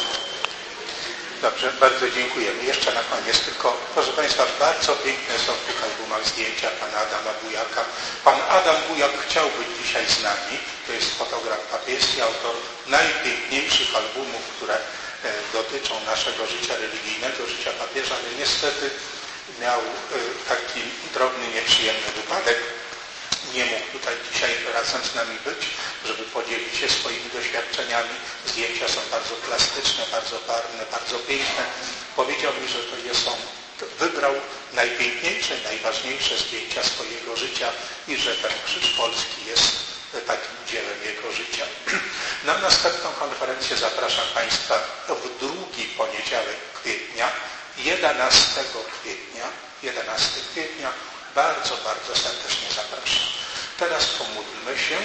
Dobrze, bardzo dziękujemy. Jeszcze na koniec tylko, proszę Państwa, bardzo piękne są w tych albumach zdjęcia pana Adama Bujaka. Pan Adam Bujak chciał być dzisiaj z nami. To jest fotograf papieski, autor najpiękniejszych albumów, które e, dotyczą naszego życia religijnego, życia papieża, ale niestety miał e, taki drobny, nieprzyjemny wypadek. Nie mógł tutaj dzisiaj razem z nami być, żeby podzielić się swoimi doświadczeniami. Zdjęcia są bardzo plastyczne, bardzo barwne, bardzo piękne. Powiedział mi, że to są, wybrał najpiękniejsze, najważniejsze zdjęcia swojego życia i że ten Krzyż Polski jest takim dziełem jego życia. Na następną konferencję zapraszam Państwa w drugi poniedziałek kwietnia, jedenastego kwietnia, jedenastego kwietnia. Bardzo, bardzo serdecznie zapraszam. Teraz pomódlmy się.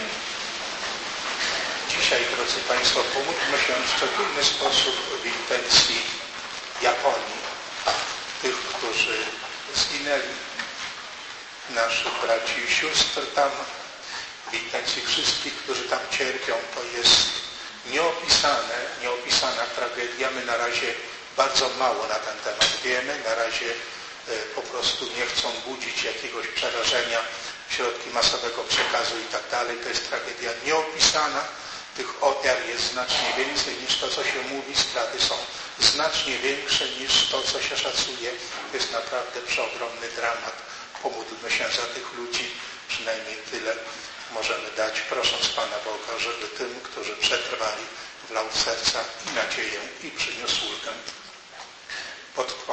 Dzisiaj, drodzy Państwo, pomódlmy się w szczególny sposób w intencji Japonii, tych, którzy zginęli, naszych braci i sióstr tam, w intencji wszystkich, którzy tam cierpią. To jest nieopisane, nieopisana tragedia. My na razie bardzo mało na ten temat wiemy. Na razie po prostu nie chcą budzić jakiegoś przerażenia, środki masowego przekazu i tak dalej. To jest tragedia nieopisana. Tych ofiar jest znacznie więcej niż to, co się mówi. Straty są znacznie większe niż to, co się szacuje. To jest naprawdę przeogromny dramat. Pomódlmy się za tych ludzi. Przynajmniej tyle możemy dać, prosząc Pana Boga, żeby tym, którzy przetrwali, wlał w serca i nadzieję i przyniósł ulgę. Pod